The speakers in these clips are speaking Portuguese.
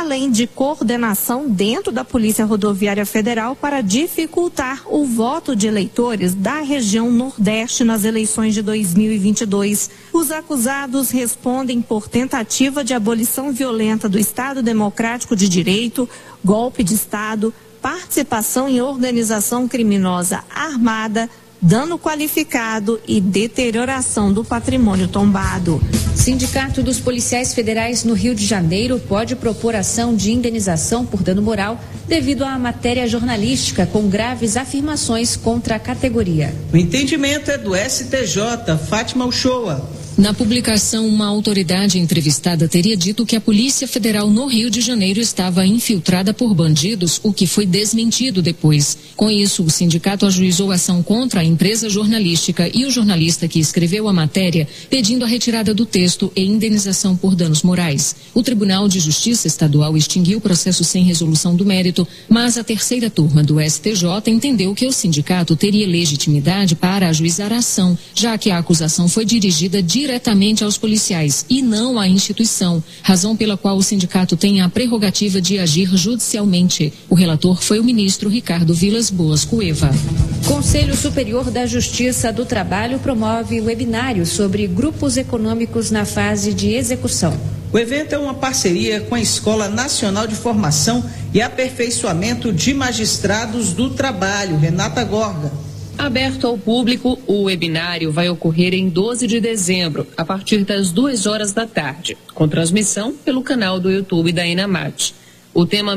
além de coordenação dentro da Polícia Rodoviária Federal para dificultar o voto de eleitores da região Nordeste nas eleições de 2022. Os acusados respondem por tentativa de abolição violenta do Estado Democrático de Direito, golpe de Estado, participação em organização criminosa armada, dano qualificado e deterioração do patrimônio tombado. Sindicato dos Policiais Federais no Rio de Janeiro pode propor ação de indenização por dano moral devido à matéria jornalística com graves afirmações contra a categoria. O entendimento é do STJ, Fátima Uchoa. Na publicação, uma autoridade entrevistada teria dito que a Polícia Federal no Rio de Janeiro estava infiltrada por bandidos, o que foi desmentido depois. Com isso, o sindicato ajuizou ação contra a empresa jornalística e o jornalista que escreveu a matéria, pedindo a retirada do texto e indenização por danos morais. O Tribunal de Justiça Estadual extinguiu o processo sem resolução do mérito, mas a terceira turma do STJ entendeu que o sindicato teria legitimidade para ajuizar a ação, já que a acusação foi dirigida diretamente aos policiais e não à instituição, razão pela qual o sindicato tem a prerrogativa de agir judicialmente. O relator foi o ministro Ricardo Vilas Boas Cueva. Conselho Superior da Justiça do Trabalho promove webinário sobre grupos econômicos na fase de execução. O evento é uma parceria com a Escola Nacional de Formação e Aperfeiçoamento de Magistrados do Trabalho, Renata Gorga. Aberto ao público, o webinário vai ocorrer em 12 de dezembro, a partir das 2h da tarde, com transmissão pelo canal do YouTube da Enamat. O tema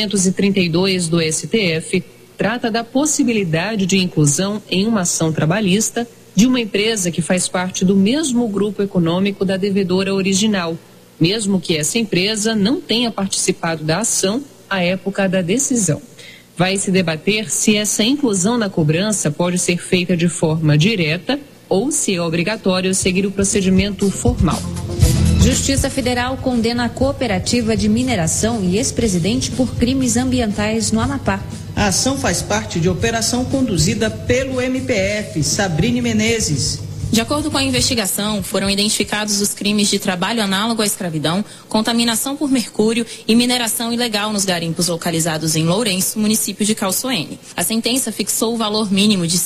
1232 do STF trata da possibilidade de inclusão em uma ação trabalhista de uma empresa que faz parte do mesmo grupo econômico da devedora original, mesmo que essa empresa não tenha participado da ação à época da decisão. Vai se debater se essa inclusão na cobrança pode ser feita de forma direta ou se é obrigatório seguir o procedimento formal. Justiça Federal condena a cooperativa de mineração e ex-presidente por crimes ambientais no Amapá. A ação faz parte de operação conduzida pelo MPF, Sabrine Menezes. De acordo com a investigação, foram identificados os crimes de trabalho análogo à escravidão, contaminação por mercúrio e mineração ilegal nos garimpos localizados em Lourenço, município de Calçoene. A sentença fixou o valor mínimo de R$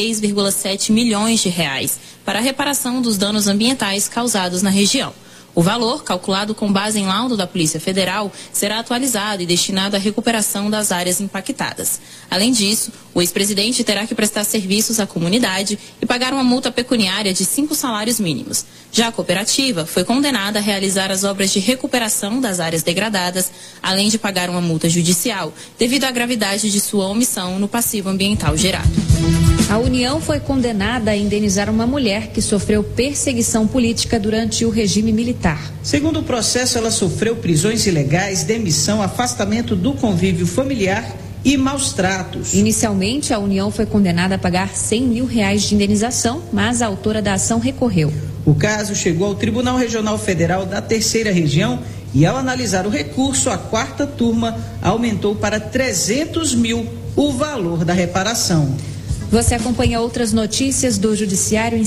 106,7 milhões para a reparação dos danos ambientais causados na região. O valor, calculado com base em laudo da Polícia Federal, será atualizado e destinado à recuperação das áreas impactadas. Além disso, o ex-presidente terá que prestar serviços à comunidade e pagar uma multa pecuniária de 5 salários mínimos. Já a cooperativa foi condenada a realizar as obras de recuperação das áreas degradadas, além de pagar uma multa judicial, devido à gravidade de sua omissão no passivo ambiental gerado. A União foi condenada a indenizar uma mulher que sofreu perseguição política durante o regime militar. Segundo o processo, ela sofreu prisões ilegais, demissão, afastamento do convívio familiar e maus tratos. Inicialmente, a União foi condenada a pagar R$100 mil de indenização, mas a autora da ação recorreu. O caso chegou ao Tribunal Regional Federal da Terceira Região e, ao analisar o recurso, a quarta turma aumentou para R$300 mil o valor da reparação. Você acompanha outras notícias do Judiciário em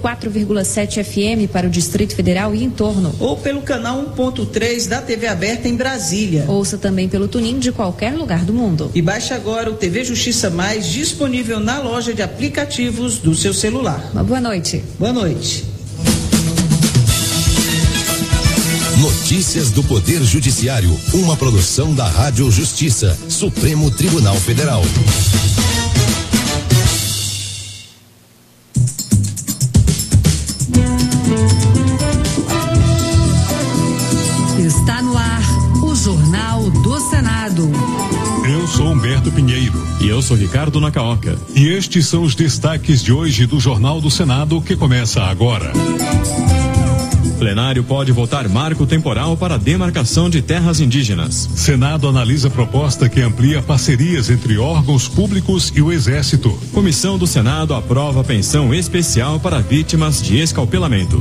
104,7 FM para o Distrito Federal e em torno. Ou pelo canal 1.3 da TV Aberta em Brasília. Ouça também pelo TuneIn de qualquer lugar do mundo. E baixe agora o TV Justiça Mais, disponível na loja de aplicativos do seu celular. Uma boa noite. Boa noite. Notícias do Poder Judiciário, uma produção da Rádio Justiça, Supremo Tribunal Federal. Está no ar o Jornal do Senado. Eu sou Humberto Pinheiro. E eu sou Ricardo Nacaoca. E estes são os destaques de hoje do Jornal do Senado, que começa agora. Plenário pode votar marco temporal para a demarcação de terras indígenas. Senado analisa proposta que amplia parcerias entre órgãos públicos e o Exército. Comissão do Senado aprova pensão especial para vítimas de escalpelamento.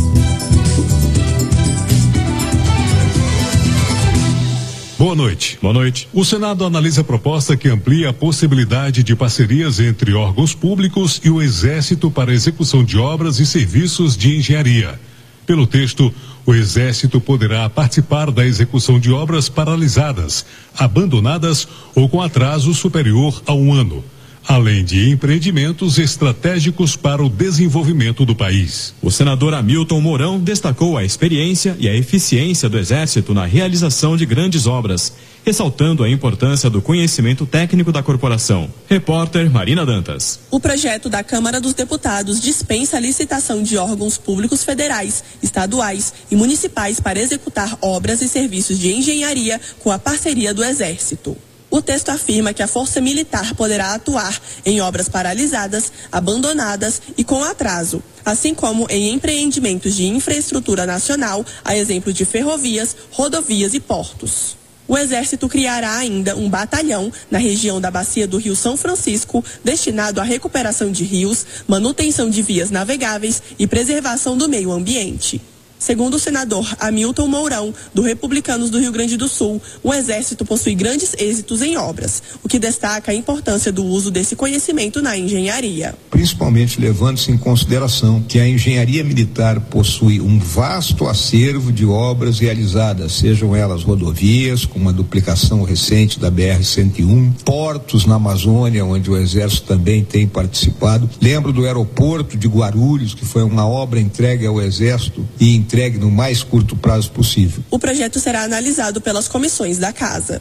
Boa noite. Boa noite. O Senado analisa a proposta que amplia a possibilidade de parcerias entre órgãos públicos e o Exército para a execução de obras e serviços de engenharia. Pelo texto, O Exército poderá participar da execução de obras paralisadas, abandonadas ou com atraso superior a 1 ano, além de empreendimentos estratégicos para o desenvolvimento do país. O senador Hamilton Mourão destacou a experiência e a eficiência do Exército na realização de grandes obras, ressaltando a importância do conhecimento técnico da corporação. Repórter Marina Dantas. O projeto da Câmara dos Deputados dispensa a licitação de órgãos públicos federais, estaduais e municipais para executar obras e serviços de engenharia com a parceria do Exército. O texto afirma que a Força Militar poderá atuar em obras paralisadas, abandonadas e com atraso, assim como em empreendimentos de infraestrutura nacional, a exemplo de ferrovias, rodovias e portos. O Exército criará ainda um batalhão na região da Bacia do Rio São Francisco, destinado à recuperação de rios, manutenção de vias navegáveis e preservação do meio ambiente. Segundo o senador Hamilton Mourão, do Republicanos do Rio Grande do Sul, o Exército possui grandes êxitos em obras, o que destaca a importância do uso desse conhecimento na engenharia. Principalmente levando-se em consideração que a engenharia militar possui um vasto acervo de obras realizadas, sejam elas rodovias, com uma duplicação recente da BR-101, portos na Amazônia, onde o Exército também tem participado. Lembro do aeroporto de Guarulhos, que foi uma obra entregue ao Exército e entregue no mais curto prazo possível. O projeto será analisado pelas comissões da Casa.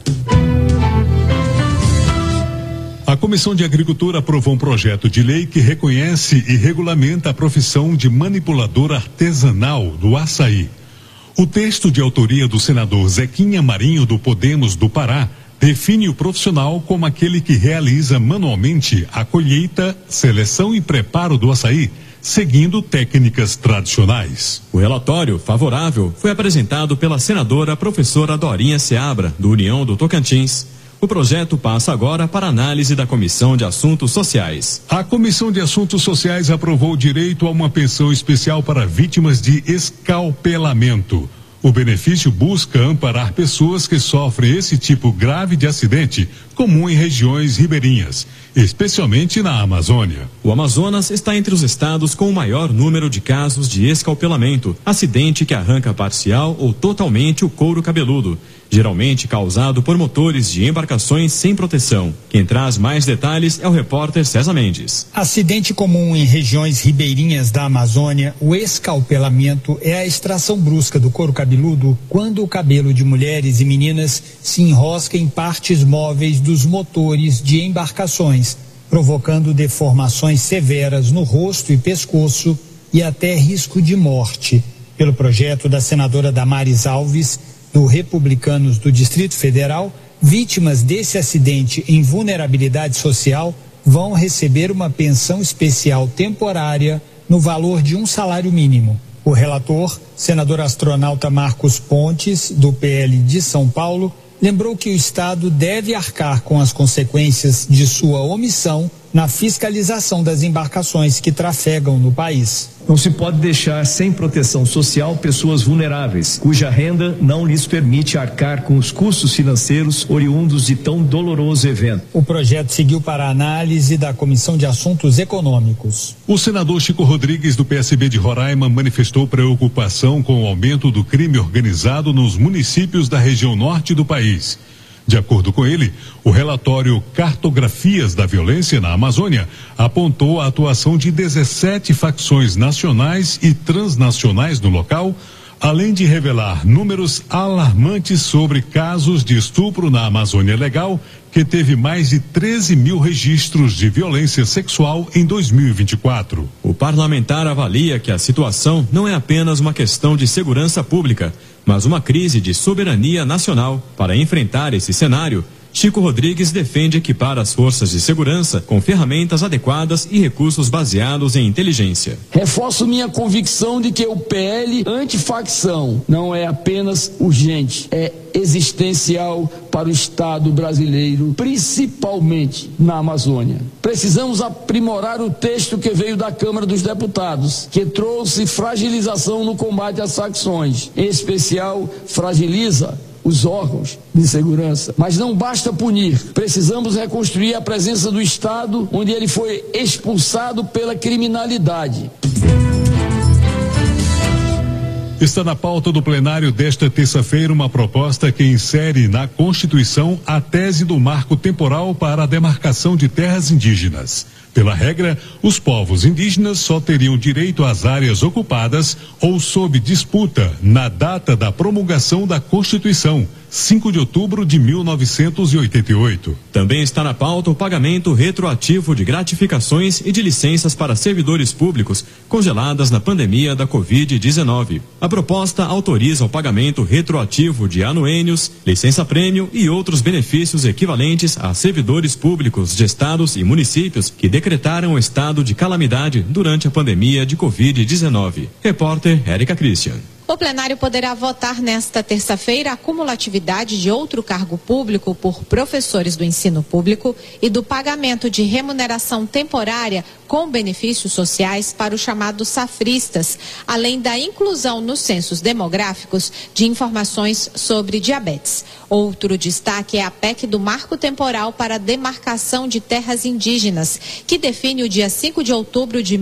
A Comissão de Agricultura aprovou um projeto de lei que reconhece e regulamenta a profissão de manipulador artesanal do açaí. O texto, de autoria do senador Zequinha Marinho, do Podemos do Pará, define o profissional como aquele que realiza manualmente a colheita, seleção e preparo do açaí, seguindo técnicas tradicionais. O relatório favorável foi apresentado pela senadora professora Dorinha Seabra, do União do Tocantins. O projeto passa agora para análise da Comissão de Assuntos Sociais. A Comissão de Assuntos Sociais aprovou o direito a uma pensão especial para vítimas de escalpelamento. O benefício busca amparar pessoas que sofrem esse tipo grave de acidente, comum em regiões ribeirinhas, especialmente na Amazônia. O Amazonas está entre os estados com o maior número de casos de escalpelamento, acidente que arranca parcial ou totalmente o couro cabeludo, geralmente causado por motores de embarcações sem proteção. Quem traz mais detalhes é o repórter César Mendes. Acidente comum em regiões ribeirinhas da Amazônia, o escalpelamento é a extração brusca do couro cabeludo quando o cabelo de mulheres e meninas se enrosca em partes móveis dos motores de embarcações, provocando deformações severas no rosto e pescoço e até risco de morte. Pelo projeto da senadora Damares Alves, do Republicanos do Distrito Federal, vítimas desse acidente em vulnerabilidade social vão receber uma pensão especial temporária no valor de um salário mínimo. O relator, senador astronauta Marcos Pontes, do PL de São Paulo, lembrou que o Estado deve arcar com as consequências de sua omissão na fiscalização das embarcações que trafegam no país. Não se pode deixar sem proteção social pessoas vulneráveis, cuja renda não lhes permite arcar com os custos financeiros oriundos de tão doloroso evento. O projeto seguiu para a análise da Comissão de Assuntos Econômicos. O senador Chico Rodrigues, do PSB de Roraima, manifestou preocupação com o aumento do crime organizado nos municípios da região norte do país. De acordo com ele, o relatório Cartografias da Violência na Amazônia apontou a atuação de 17 facções nacionais e transnacionais no local, além de revelar números alarmantes sobre casos de estupro na Amazônia Legal, que teve mais de 13 mil registros de violência sexual em 2024. O parlamentar avalia que a situação não é apenas uma questão de segurança pública, mas uma crise de soberania nacional. Para enfrentar esse cenário, Chico Rodrigues defende equipar as forças de segurança com ferramentas adequadas e recursos baseados em inteligência. Reforço minha convicção de que o PL antifacção não é apenas urgente, é existencial para o Estado brasileiro, principalmente na Amazônia. Precisamos aprimorar o texto que veio da Câmara dos Deputados, que trouxe fragilização no combate às facções. Em especial, fragiliza os órgãos de segurança. Mas não basta punir, precisamos reconstruir a presença do Estado onde ele foi expulsado pela criminalidade. Está na pauta do plenário desta terça-feira uma proposta que insere na Constituição a tese do marco temporal para a demarcação de terras indígenas. Pela regra, os povos indígenas só teriam direito às áreas ocupadas ou sob disputa na data da promulgação da Constituição, 5 de outubro de 1988. Também está na pauta o pagamento retroativo de gratificações e de licenças para servidores públicos congeladas na pandemia da Covid-19. A proposta autoriza o pagamento retroativo de anuênios, licença-prêmio e outros benefícios equivalentes a servidores públicos de estados e municípios que decretaram o estado de calamidade durante a pandemia de Covid-19. Repórter Érica Christian. O plenário poderá votar nesta terça-feira a cumulatividade de outro cargo público por professores do ensino público e do pagamento de remuneração temporária com benefícios sociais para os chamados safristas, além da inclusão nos censos demográficos de informações sobre diabetes. Outro destaque é a PEC do Marco Temporal para a Demarcação de Terras Indígenas, que define o dia 5 de outubro de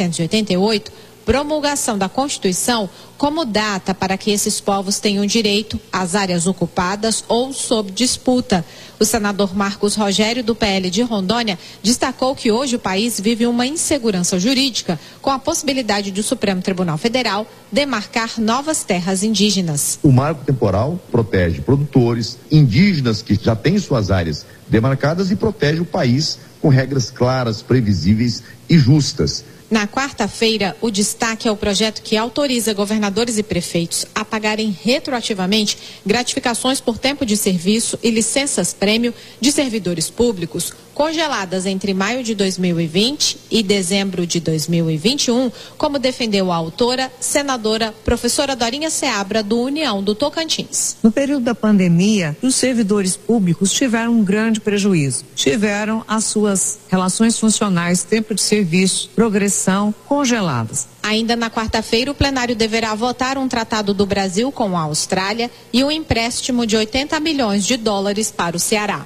1988, promulgação da Constituição, como data para que esses povos tenham direito às áreas ocupadas ou sob disputa. O senador Marcos Rogério, do PL de Rondônia, destacou que hoje o país vive uma insegurança jurídica com a possibilidade do Supremo Tribunal Federal demarcar novas terras indígenas. O marco temporal protege produtores, indígenas que já têm suas áreas demarcadas e protege o país com regras claras, previsíveis e justas. Na quarta-feira, o destaque é o projeto que autoriza governadores e prefeitos a pagarem retroativamente gratificações por tempo de serviço e licenças-prêmio de servidores públicos congeladas entre maio de 2020 e dezembro de 2021, como defendeu a autora, senadora, professora Dorinha Seabra, do União do Tocantins. No período da pandemia, os servidores públicos tiveram um grande prejuízo. Tiveram as suas relações funcionais, tempo de serviço, progressão congeladas. Ainda na quarta-feira, o plenário deverá votar um tratado do Brasil com a Austrália e um empréstimo de 80 milhões de dólares para o Ceará.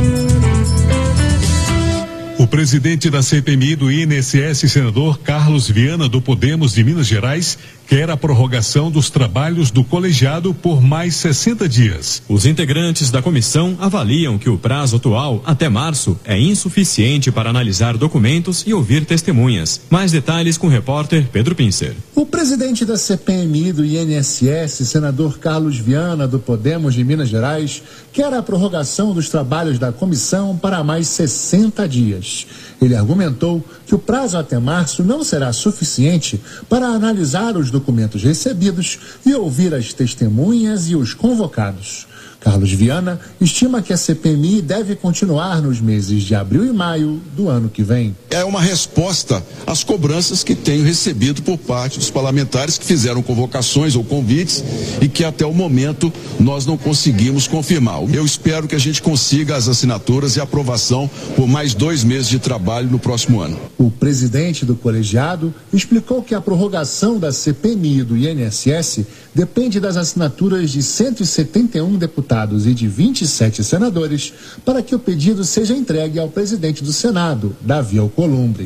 O presidente da CPMI do INSS, senador Carlos Viana, do Podemos de Minas Gerais, quer a prorrogação dos trabalhos do colegiado por mais 60 dias. Os integrantes da comissão avaliam que o prazo atual, até março, é insuficiente para analisar documentos e ouvir testemunhas. Mais detalhes com o repórter Pedro Pincer. O presidente da CPMI do INSS, senador Carlos Viana, do Podemos de Minas Gerais, quer a prorrogação dos trabalhos da comissão para mais 60 dias. Ele argumentou que o prazo até março não será suficiente para analisar os documentos recebidos e ouvir as testemunhas e os convocados. Carlos Viana estima que a CPMI deve continuar nos meses de abril e maio do ano que vem. É uma resposta às cobranças que tenho recebido por parte dos parlamentares que fizeram convocações ou convites e que até o momento nós não conseguimos confirmar. Eu espero que a gente consiga as assinaturas e aprovação por mais 2 meses de trabalho no próximo ano. O presidente do colegiado explicou que a prorrogação da CPMI e do INSS depende das assinaturas de 171 deputados e de 27 senadores para que o pedido seja entregue ao presidente do Senado, Davi Alcolumbre.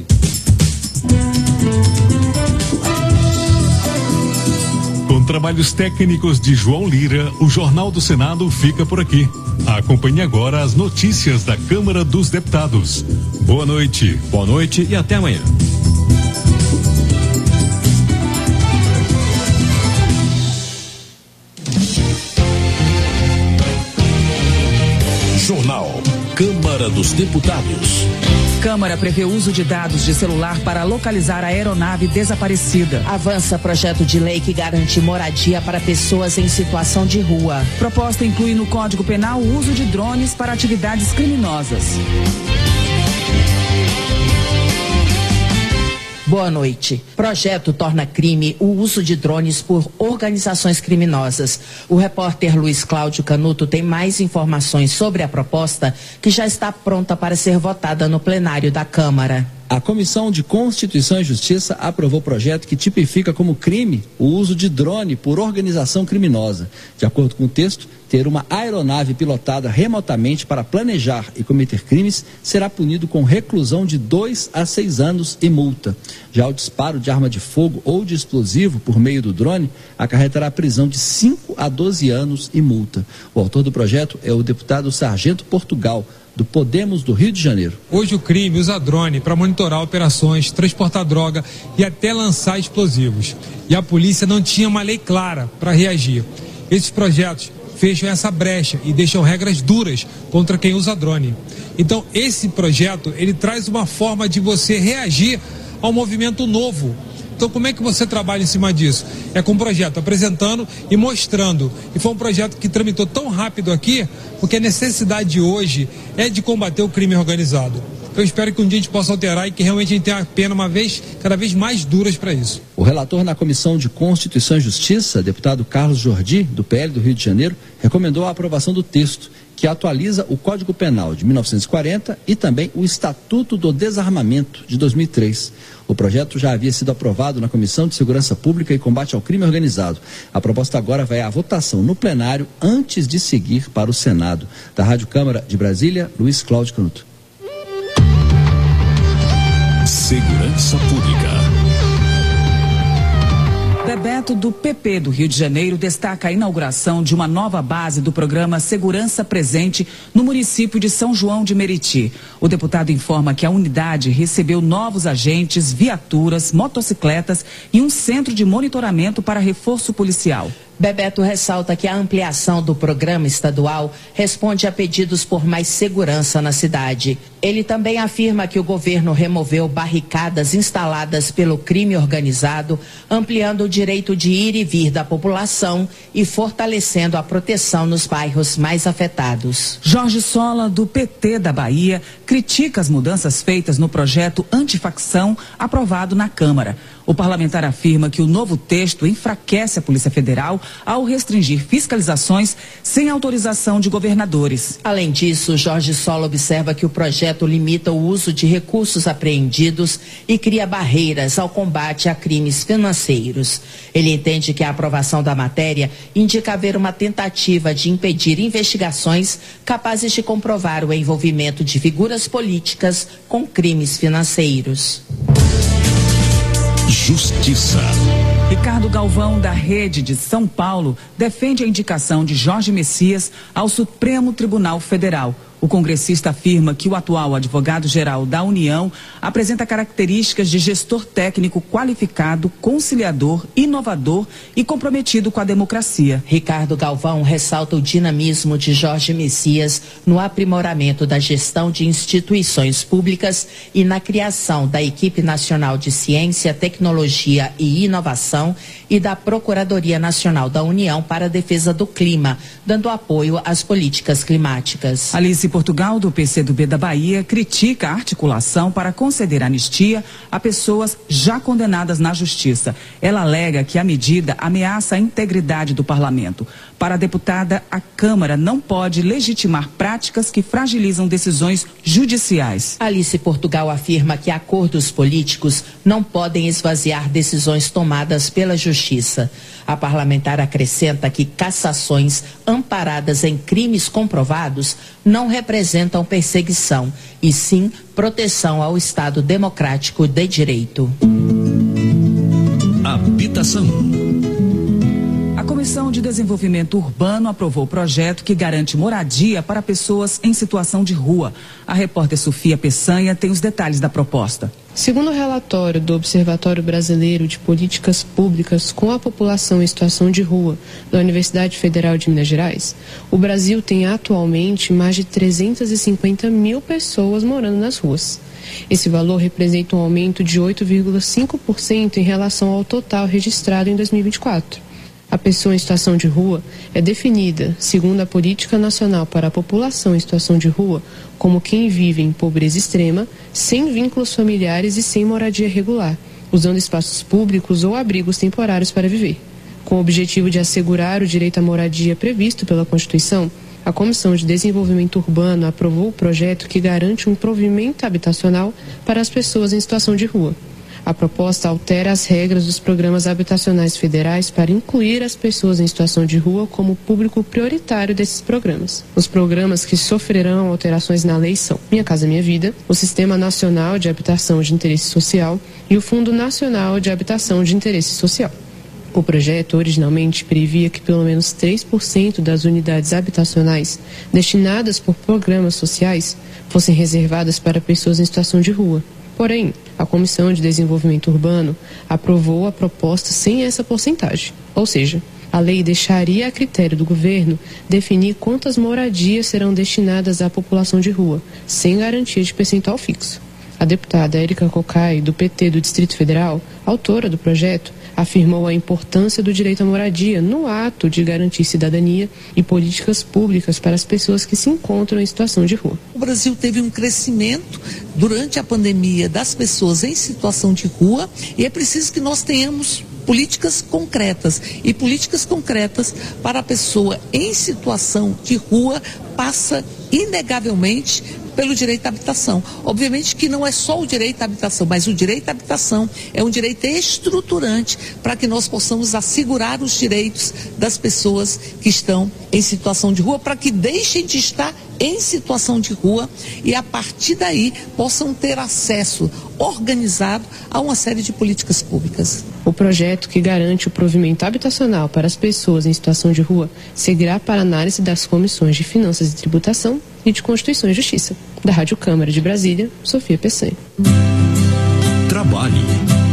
Com trabalhos técnicos de João Lira, o Jornal do Senado fica por aqui. Acompanhe agora as notícias da Câmara dos Deputados. Boa noite. Boa noite e até amanhã. Jornal Câmara dos Deputados. Câmara prevê o uso de dados de celular para localizar a aeronave desaparecida. Avança projeto de lei que garante moradia para pessoas em situação de rua. Proposta inclui no Código Penal o uso de drones para atividades criminosas. Boa noite. Projeto torna crime o uso de drones por organizações criminosas. O repórter Luiz Cláudio Canuto tem mais informações sobre a proposta que já está pronta para ser votada no plenário da Câmara. A Comissão de Constituição e Justiça aprovou o projeto que tipifica como crime o uso de drone por organização criminosa. De acordo com o texto, ter uma aeronave pilotada remotamente para planejar e cometer crimes será punido com reclusão de 2 a 6 anos e multa. Já o disparo de arma de fogo ou de explosivo por meio do drone acarretará prisão de 5 a 12 anos e multa. O autor do projeto é o deputado Sargento Portugal, do Podemos do Rio de Janeiro. Hoje o crime usa drone para monitorar operações, transportar droga e até lançar explosivos. E a polícia não tinha uma lei clara para reagir. Esses projetos fecham essa brecha e deixam regras duras contra quem usa drone. Então esse projeto, ele traz uma forma de você reagir ao movimento novo. Então como é que você trabalha em cima disso? É com um projeto apresentando e mostrando. E foi um projeto que tramitou tão rápido aqui, porque a necessidade hoje é de combater o crime organizado. Eu espero que um dia a gente possa alterar e que realmente a gente tenha a pena cada vez mais duras para isso. O relator na Comissão de Constituição e Justiça, deputado Carlos Jordi, do PL do Rio de Janeiro, recomendou a aprovação do texto, que atualiza o Código Penal de 1940 e também o Estatuto do Desarmamento de 2003. O projeto já havia sido aprovado na Comissão de Segurança Pública e Combate ao Crime Organizado. A proposta agora vai à votação no plenário antes de seguir para o Senado. Da Rádio Câmara de Brasília, Luiz Cláudio Canuto. Segurança Pública. Bebeto, do PP do Rio de Janeiro, destaca a inauguração de uma nova base do programa Segurança Presente no município de São João de Meriti. O deputado informa que a unidade recebeu novos agentes, viaturas, motocicletas e um centro de monitoramento para reforço policial. Bebeto ressalta que a ampliação do programa estadual responde a pedidos por mais segurança na cidade. Ele também afirma que o governo removeu barricadas instaladas pelo crime organizado, ampliando o direito de ir e vir da população e fortalecendo a proteção nos bairros mais afetados. Jorge Sola, do PT da Bahia, critica as mudanças feitas no projeto antifacção aprovado na Câmara. O parlamentar afirma que o novo texto enfraquece a Polícia Federal ao restringir fiscalizações sem autorização de governadores. Além disso, Jorge Sola observa que o projeto limita o uso de recursos apreendidos e cria barreiras ao combate a crimes financeiros. Ele entende que a aprovação da matéria indica haver uma tentativa de impedir investigações capazes de comprovar o envolvimento de figuras políticas com crimes financeiros. Justiça. Ricardo Galvão, da Rede de São Paulo, defende a indicação de Jorge Messias ao Supremo Tribunal Federal. O congressista afirma que o atual advogado-geral da União apresenta características de gestor técnico qualificado, conciliador, inovador e comprometido com a democracia. Ricardo Galvão ressalta o dinamismo de Jorge Messias no aprimoramento da gestão de instituições públicas e na criação da Equipe Nacional de Ciência, Tecnologia e Inovação e da Procuradoria Nacional da União para a Defesa do Clima, dando apoio às políticas climáticas. Alice Portugal, do PCdoB da Bahia, critica a articulação para conceder anistia a pessoas já condenadas na Justiça. Ela alega que a medida ameaça a integridade do parlamento. Para a deputada, a Câmara não pode legitimar práticas que fragilizam decisões judiciais. Alice Portugal afirma que acordos políticos não podem esvaziar decisões tomadas pela Justiça. A parlamentar acrescenta que cassações amparadas em crimes comprovados não representam perseguição, e sim proteção ao Estado democrático de direito. Habitação. A Comissão de Desenvolvimento Urbano aprovou o projeto que garante moradia para pessoas em situação de rua. A repórter Sofia Peçanha tem os detalhes da proposta. Segundo o relatório do Observatório Brasileiro de Políticas Públicas com a População em Situação de Rua da Universidade Federal de Minas Gerais, o Brasil tem atualmente mais de 350 mil pessoas morando nas ruas. Esse valor representa um aumento de 8,5% em relação ao total registrado em 2024. A pessoa em situação de rua é definida, segundo a Política Nacional para a População em Situação de Rua, como quem vive em pobreza extrema, sem vínculos familiares e sem moradia regular, usando espaços públicos ou abrigos temporários para viver. Com o objetivo de assegurar o direito à moradia previsto pela Constituição, a Comissão de Desenvolvimento Urbano aprovou o projeto que garante um provimento habitacional para as pessoas em situação de rua. A proposta altera as regras dos programas habitacionais federais para incluir as pessoas em situação de rua como público prioritário desses programas. Os programas que sofrerão alterações na lei são Minha Casa Minha Vida, o Sistema Nacional de Habitação de Interesse Social e o Fundo Nacional de Habitação de Interesse Social. O projeto originalmente previa que pelo menos 3% das unidades habitacionais destinadas por programas sociais fossem reservadas para pessoas em situação de rua. Porém, a Comissão de Desenvolvimento Urbano aprovou a proposta sem essa porcentagem. Ou seja, a lei deixaria a critério do governo definir quantas moradias serão destinadas à população de rua, sem garantia de percentual fixo. A deputada Érica Cocai, do PT do Distrito Federal, autora do projeto, afirmou a importância do direito à moradia no ato de garantir cidadania e políticas públicas para as pessoas que se encontram em situação de rua. O Brasil teve um crescimento durante a pandemia das pessoas em situação de rua e é preciso que nós tenhamos políticas concretas. E políticas concretas para a pessoa em situação de rua passa inegavelmente pelo direito à habitação. Obviamente que não é só o direito à habitação, mas o direito à habitação é um direito estruturante para que nós possamos assegurar os direitos das pessoas que estão em situação de rua, para que deixem de estar em situação de rua e a partir daí possam ter acesso organizado a uma série de políticas públicas. O projeto que garante o provimento habitacional para as pessoas em situação de rua seguirá para análise das comissões de Finanças e Tributação e de Constituição e Justiça. Da Rádio Câmara de Brasília, Sofia Peçanha. Trabalho.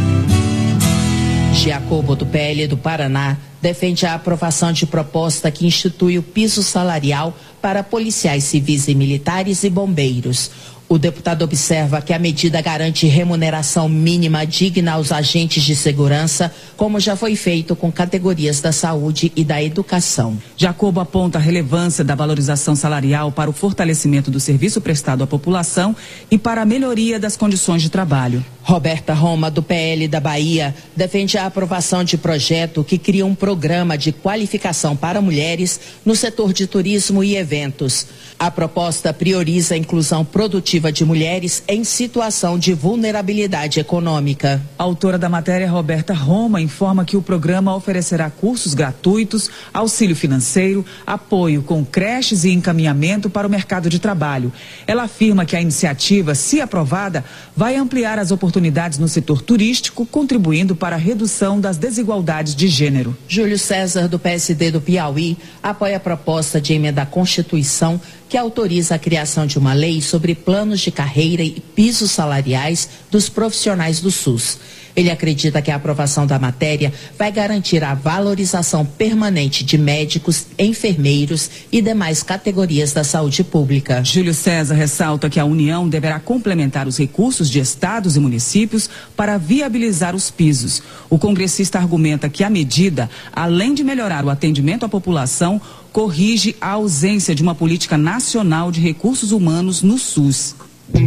Giacobo, do PL do Paraná, defende a aprovação de proposta que institui o piso salarial para policiais civis e militares e bombeiros. O deputado observa que a medida garante remuneração mínima digna aos agentes de segurança, como já foi feito com categorias da saúde e da educação. Jacobo aponta a relevância da valorização salarial para o fortalecimento do serviço prestado à população e para a melhoria das condições de trabalho. Roberta Roma, do PL da Bahia, defende a aprovação de projeto que cria um programa de qualificação para mulheres no setor de turismo e eventos. A proposta prioriza a inclusão produtiva de mulheres em situação de vulnerabilidade econômica. A autora da matéria, Roberta Roma, informa que o programa oferecerá cursos gratuitos, auxílio financeiro, apoio com creches e encaminhamento para o mercado de trabalho. Ela afirma que a iniciativa, se aprovada, vai ampliar as oportunidades no setor turístico, contribuindo para a redução das desigualdades de gênero. Júlio César, do PSD do Piauí, apoia a proposta de emenda à Constituição que autoriza a criação de uma lei sobre planos de carreira e pisos salariais dos profissionais do SUS. Ele acredita que a aprovação da matéria vai garantir a valorização permanente de médicos, enfermeiros e demais categorias da saúde pública. Júlio César ressalta que a União deverá complementar os recursos de estados e municípios para viabilizar os pisos. O congressista argumenta que a medida, além de melhorar o atendimento à população, corrige a ausência de uma política nacional de recursos humanos no SUS.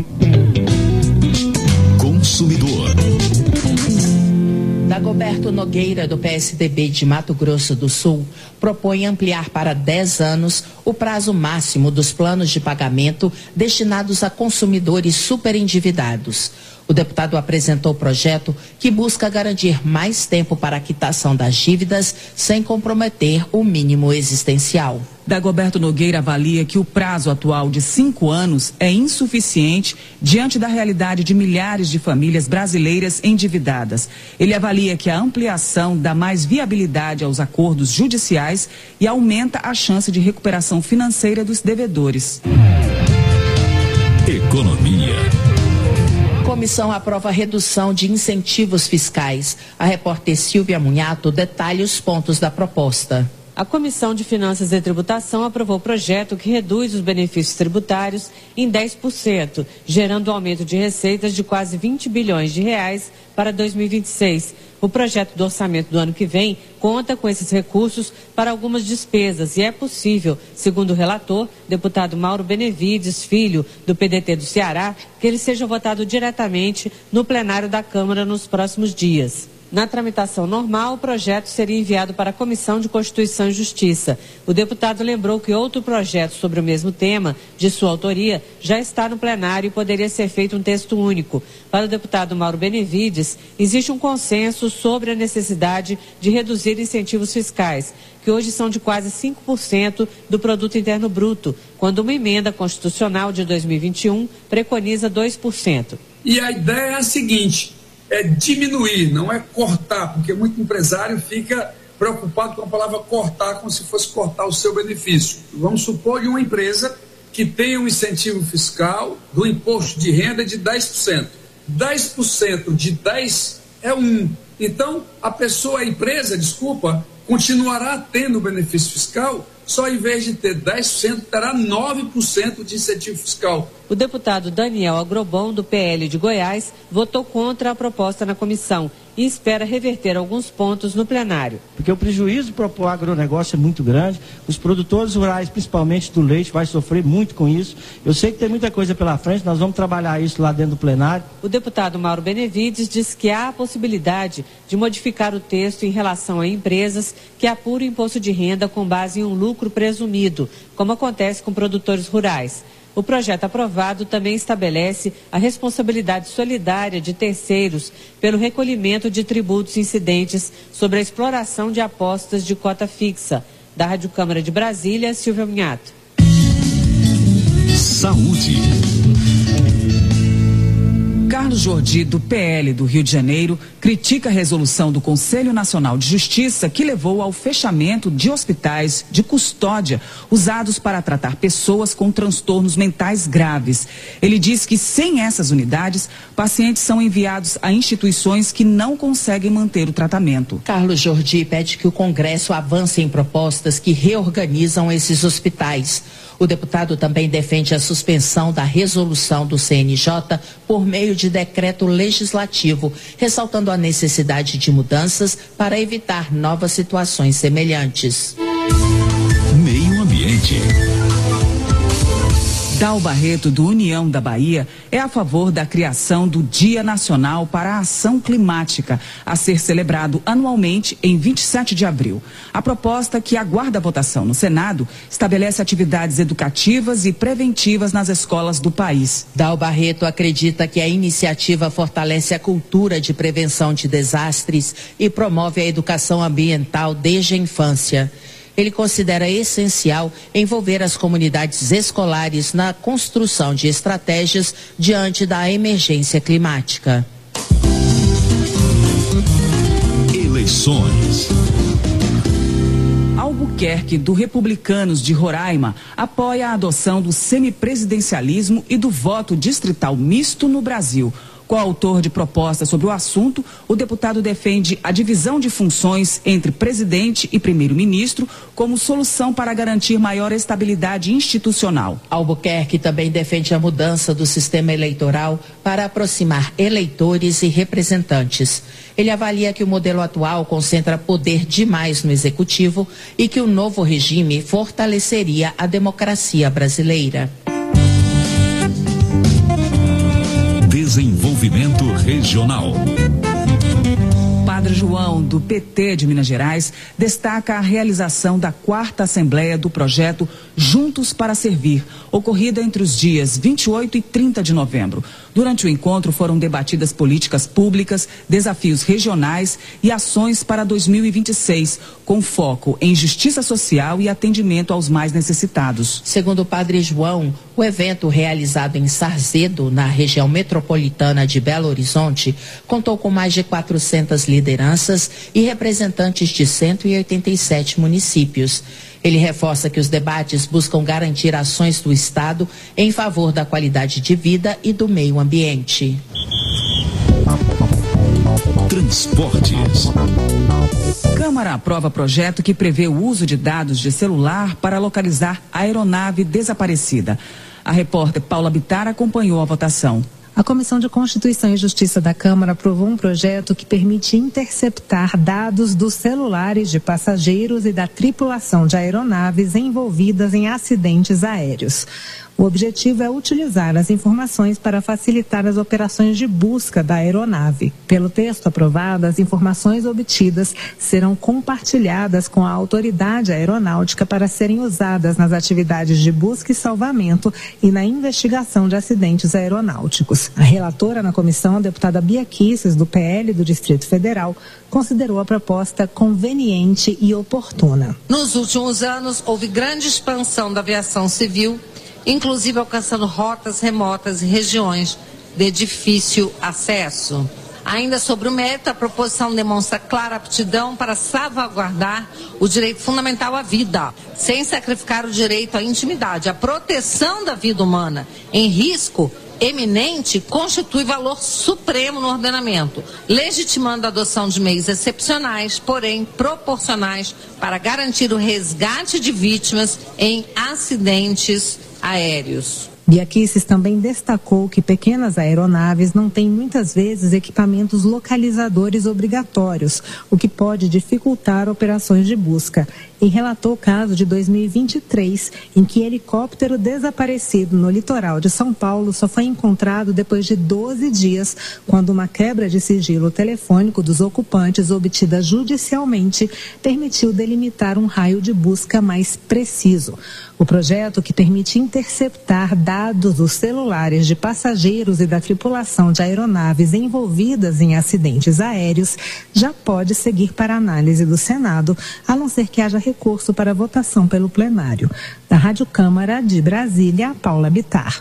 Consumidor. Dagoberto Nogueira, do PSDB de Mato Grosso do Sul, propõe ampliar para 10 anos o prazo máximo dos planos de pagamento destinados a consumidores superendividados. O deputado apresentou o projeto que busca garantir mais tempo para a quitação das dívidas sem comprometer o mínimo existencial. Dagoberto Nogueira avalia que o prazo atual de 5 anos é insuficiente diante da realidade de milhares de famílias brasileiras endividadas. Ele avalia que a ampliação dá mais viabilidade aos acordos judiciais e aumenta a chance de recuperação financeira dos devedores. Economia. Comissão aprova redução de incentivos fiscais. A repórter Silvia Munhato detalha os pontos da proposta. A Comissão de Finanças e Tributação aprovou o projeto que reduz os benefícios tributários em 10%, gerando um aumento de receitas de quase 20 bilhões de reais para 2026. O projeto do orçamento do ano que vem conta com esses recursos para algumas despesas e é possível, segundo o relator, deputado Mauro Benevides, filho do PDT do Ceará, que ele seja votado diretamente no plenário da Câmara nos próximos dias. Na tramitação normal, o projeto seria enviado para a Comissão de Constituição e Justiça. O deputado lembrou que outro projeto sobre o mesmo tema, de sua autoria, já está no plenário e poderia ser feito um texto único. Para o deputado Mauro Benevides, existe um consenso sobre a necessidade de reduzir incentivos fiscais, que hoje são de quase 5% do Produto Interno Bruto, quando uma emenda constitucional de 2021 preconiza 2%. E a ideia é a seguinte: é diminuir, não é cortar, porque muito empresário fica preocupado com a palavra cortar, como se fosse cortar o seu benefício. Vamos supor que uma empresa que tenha um incentivo fiscal do imposto de renda de 10%. 10% de 10 é 1. Então, a empresa, continuará tendo benefício fiscal, só em vez de ter 10%, terá 9% de incentivo fiscal. O deputado Daniel Agrobon, do PL de Goiás, votou contra a proposta na comissão e espera reverter alguns pontos no plenário. Porque o prejuízo para o agronegócio é muito grande, os produtores rurais, principalmente do leite, vai sofrer muito com isso. Eu sei que tem muita coisa pela frente, nós vamos trabalhar isso lá dentro do plenário. O deputado Mauro Benevides diz que há a possibilidade de modificar o texto em relação a empresas que apuram imposto de renda com base em um lucro presumido, como acontece com produtores rurais. O projeto aprovado também estabelece a responsabilidade solidária de terceiros pelo recolhimento de tributos incidentes sobre a exploração de apostas de cota fixa. Da Rádio Câmara de Brasília, Silvia Minhato. Saúde. Carlos Jordi, do PL do Rio de Janeiro, critica a resolução do Conselho Nacional de Justiça que levou ao fechamento de hospitais de custódia usados para tratar pessoas com transtornos mentais graves. Ele diz que sem essas unidades, pacientes são enviados a instituições que não conseguem manter o tratamento. Carlos Jordi pede que o Congresso avance em propostas que reorganizam esses hospitais. O deputado também defende a suspensão da resolução do CNJ por meio de decreto legislativo, ressaltando a necessidade de mudanças para evitar novas situações semelhantes. Meio Ambiente. Dal Barreto, do União da Bahia, é a favor da criação do Dia Nacional para a Ação Climática, a ser celebrado anualmente em 27 de abril. A proposta, que aguarda votação no Senado, estabelece atividades educativas e preventivas nas escolas do país. Dal Barreto acredita que a iniciativa fortalece a cultura de prevenção de desastres e promove a educação ambiental desde a infância. Ele considera essencial envolver as comunidades escolares na construção de estratégias diante da emergência climática. Eleições. Albuquerque, do Republicanos de Roraima, apoia a adoção do semipresidencialismo e do voto distrital misto no Brasil. Coautor de proposta sobre o assunto, o deputado defende a divisão de funções entre presidente e primeiro-ministro como solução para garantir maior estabilidade institucional. Albuquerque também defende a mudança do sistema eleitoral para aproximar eleitores e representantes. Ele avalia que o modelo atual concentra poder demais no executivo e que o novo regime fortaleceria a democracia brasileira. Desenvolvimento regional. Padre João, do PT de Minas Gerais, destaca a realização da 4ª Assembleia do projeto Juntos para Servir, ocorrida entre os dias 28 e 30 de novembro. Durante o encontro foram debatidas políticas públicas, desafios regionais e ações para 2026, com foco em justiça social e atendimento aos mais necessitados. Segundo o Padre João, o evento realizado em Sarzedo, na região metropolitana de Belo Horizonte, contou com mais de 400 lideranças e representantes de 187 municípios. Ele reforça que os debates buscam garantir ações do Estado em favor da qualidade de vida e do meio ambiente. Transportes. Câmara aprova projeto que prevê o uso de dados de celular para localizar aeronave desaparecida. A repórter Paula Bittar acompanhou a votação. A Comissão de Constituição e Justiça da Câmara aprovou um projeto que permite interceptar dados dos celulares de passageiros e da tripulação de aeronaves envolvidas em acidentes aéreos. O objetivo é utilizar as informações para facilitar as operações de busca da aeronave. Pelo texto aprovado, as informações obtidas serão compartilhadas com a autoridade aeronáutica para serem usadas nas atividades de busca e salvamento e na investigação de acidentes aeronáuticos. A relatora na comissão, a deputada Bia Kicis, do PL do Distrito Federal, considerou a proposta conveniente e oportuna. Nos últimos anos, houve grande expansão da aviação civil, inclusive alcançando rotas remotas e regiões de difícil acesso. Ainda sobre o mérito, a proposição demonstra clara aptidão para salvaguardar o direito fundamental à vida, sem sacrificar o direito à intimidade. A proteção da vida humana em risco eminente constitui valor supremo no ordenamento, legitimando a adoção de meios excepcionais, porém proporcionais, para garantir o resgate de vítimas em acidentes aéreos. Bia Kicis também destacou que pequenas aeronaves não têm muitas vezes equipamentos localizadores obrigatórios, o que pode dificultar operações de busca. E relatou o caso de 2023, em que helicóptero desaparecido no litoral de São Paulo só foi encontrado depois de 12 dias, quando uma quebra de sigilo telefônico dos ocupantes obtida judicialmente permitiu delimitar um raio de busca mais preciso. O projeto, que permite interceptar dados dos celulares de passageiros e da tripulação de aeronaves envolvidas em acidentes aéreos, já pode seguir para análise do Senado, a não ser que haja recurso para votação pelo plenário. Da Rádio Câmara de Brasília, Paula Bittar.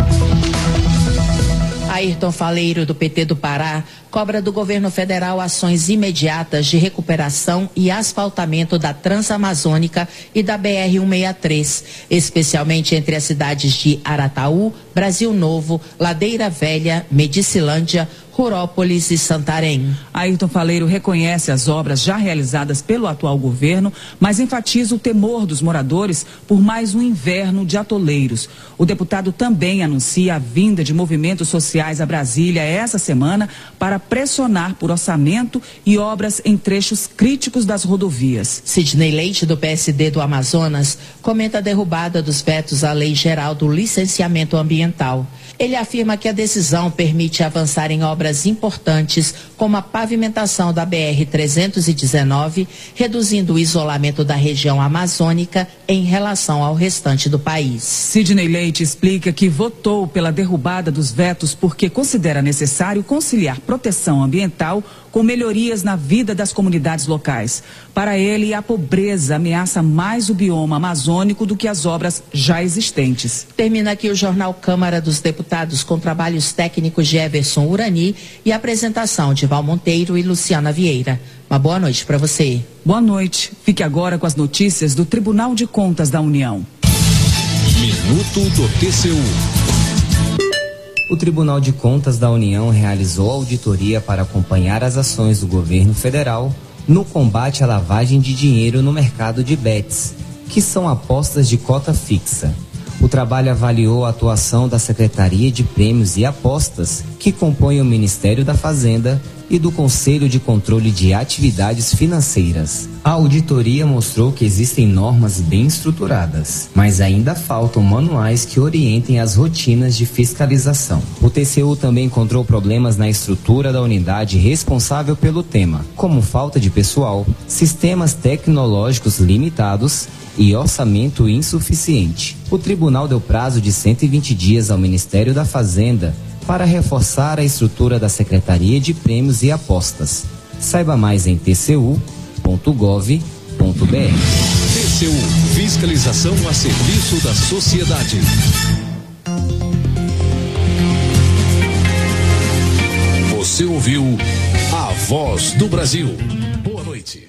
Ayrton Faleiro, do PT do Pará, cobra do governo federal ações imediatas de recuperação e asfaltamento da Transamazônica e da BR-163, especialmente entre as cidades de Arataú, Brasil Novo, Ladeira Velha, Medicilândia, Rurópolis e Santarém. Ayrton Faleiro reconhece as obras já realizadas pelo atual governo, mas enfatiza o temor dos moradores por mais um inverno de atoleiros. O deputado também anuncia a vinda de movimentos sociais a Brasília essa semana para pressionar por orçamento e obras em trechos críticos das rodovias. Sidney Leite, do PSD do Amazonas, comenta a derrubada dos vetos à Lei Geral do Licenciamento Ambiental. Ele afirma que a decisão permite avançar em obras importantes, como a pavimentação da BR-319, reduzindo o isolamento da região amazônica em relação ao restante do país. Sidney Leite explica que votou pela derrubada dos vetos porque considera necessário conciliar proteção ambiental com melhorias na vida das comunidades locais. Para ele, a pobreza ameaça mais o bioma amazônico do que as obras já existentes. Termina aqui o Jornal Câmara dos Deputados, com trabalhos técnicos de Everson Urani e apresentação de Val Monteiro e Luciana Vieira. Uma boa noite para você. Boa noite. Fique agora com as notícias do Tribunal de Contas da União. Minuto do TCU. O Tribunal de Contas da União realizou auditoria para acompanhar as ações do governo federal no combate à lavagem de dinheiro no mercado de bets, que são apostas de cota fixa. O trabalho avaliou a atuação da Secretaria de Prêmios e Apostas, que compõe o Ministério da Fazenda, e do Conselho de Controle de Atividades Financeiras. A auditoria mostrou que existem normas bem estruturadas, mas ainda faltam manuais que orientem as rotinas de fiscalização. O TCU também encontrou problemas na estrutura da unidade responsável pelo tema, como falta de pessoal, sistemas tecnológicos limitados e orçamento insuficiente. O tribunal deu prazo de 120 dias ao Ministério da Fazenda para reforçar a estrutura da Secretaria de Prêmios e Apostas. Saiba mais em tcu.gov.br. TCU, fiscalização a serviço da sociedade. Você ouviu a Voz do Brasil. Boa noite.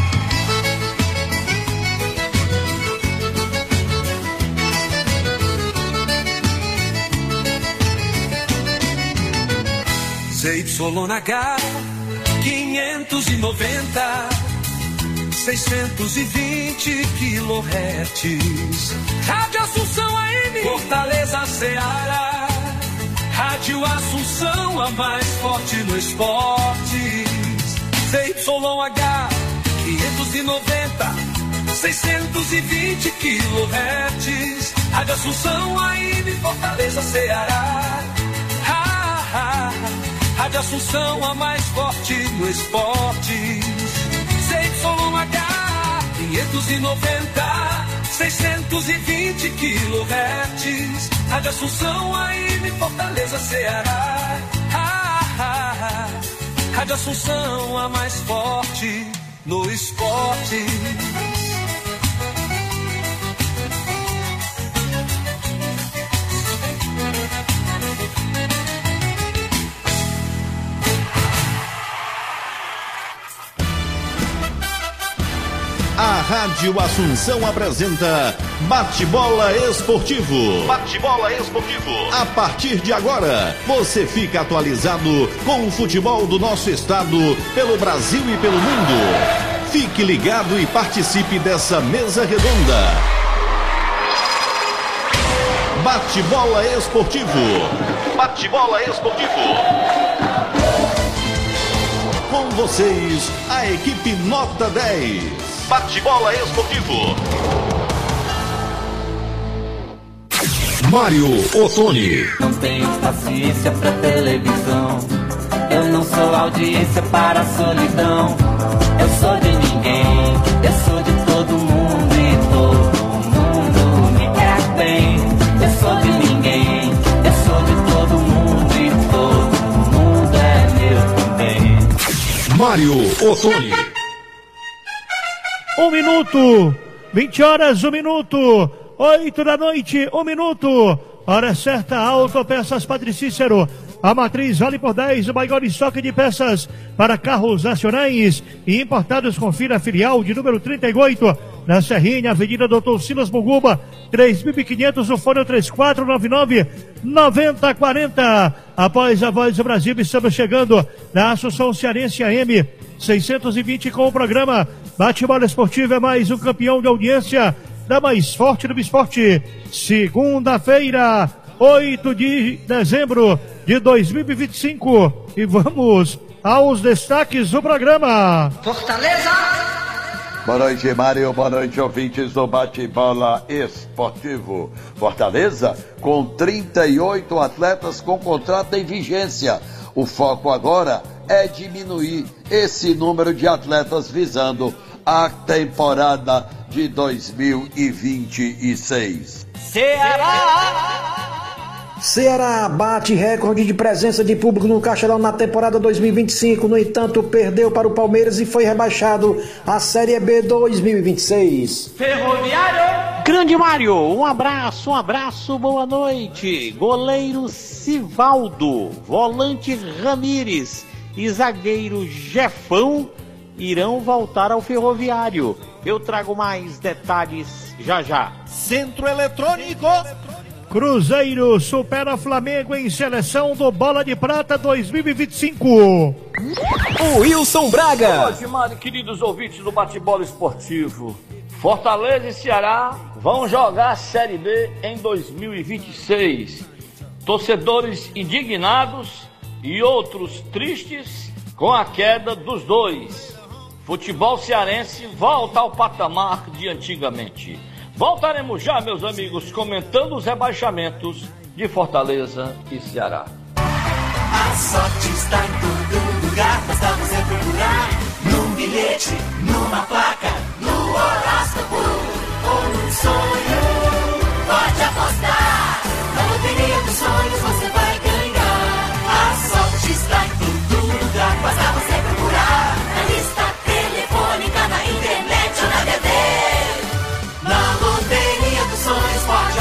ZYH 590 620 kHz. Rádio Assunção AM, Fortaleza, Ceará. Rádio Assunção, a mais forte no esporte. ZYH 590 620 kHz. Rádio Assunção, AM, Fortaleza, Ceará. Rádio Assunção, a mais forte no esporte. CYH 590, 620 kHz. Rádio Assunção, AM, Fortaleza, Ceará. Rádio Assunção, a mais forte no esporte. A Rádio Assunção apresenta Bate-Bola Esportivo. Bate-Bola Esportivo. A partir de agora, você fica atualizado com o futebol do nosso estado, pelo Brasil e pelo mundo. Fique ligado e participe dessa mesa redonda. Bate-Bola Esportivo. Bate-Bola Esportivo. Com vocês, a equipe Nota 10. Bate-Bola Esportivo. Mário Ottoni. Não tenho paciência pra televisão. Eu não sou audiência para a solidão. Eu sou de ninguém. Eu sou de todo mundo e todo mundo me quer bem. Eu sou de ninguém. Eu sou de todo mundo e todo mundo é meu também. Mário Ottoni. 1 minuto, 20 horas, 1 minuto, 8 da noite, 1 minuto, hora certa, Autopeças Padre Cícero, a matriz vale por 10, o maior estoque de peças para carros nacionais e importados. Confira a filial de número 38, na Serrinha, Avenida Doutor Silas Muguba, 3.500, o fone 3499-9040. Após a Voz do Brasil, estamos chegando na Assunção Cearense AM 620 com o programa Bate-Bola Esportivo. É mais um campeão de audiência da mais forte do esporte. Segunda-feira, 8 de dezembro de 2025. E vamos aos destaques do programa. Fortaleza! Boa noite, Mário. Boa noite, ouvintes do Bate-Bola Esportivo. Fortaleza com 38 atletas com contrato em vigência. O foco agora é diminuir esse número de atletas visando a temporada de 2026. Ceará bate recorde de presença de público no Castelão na temporada 2025. No entanto, perdeu para o Palmeiras e foi rebaixado à Série B 2026. Ferroviário! Grande Mário, um abraço, boa noite. Goleiro Sivaldo, volante Ramires e zagueiro Jefão irão voltar ao Ferroviário. Eu trago mais detalhes já. Centro Eletrônico. Cruzeiro supera Flamengo em seleção do Bola de Prata 2025. O Wilson Braga. Boa noite, Mário, queridos ouvintes do Bate-Bola Esportivo. Fortaleza e Ceará vão jogar a Série B em 2026. Torcedores indignados e outros tristes com a queda dos dois. Futebol cearense volta ao patamar de antigamente. Voltaremos já, meus amigos, comentando os rebaixamentos de Fortaleza e Ceará. A sorte está em todo lugar, basta você procurar. Num bilhete, numa placa, no horóscopo ou num sonho. Pode apostar, na loteria dos sonhos você vai ganhar. A sorte está em todo lugar, basta você procurar. Na lista telefônica, na internet ou na TV. Na loteria dos sonhos pode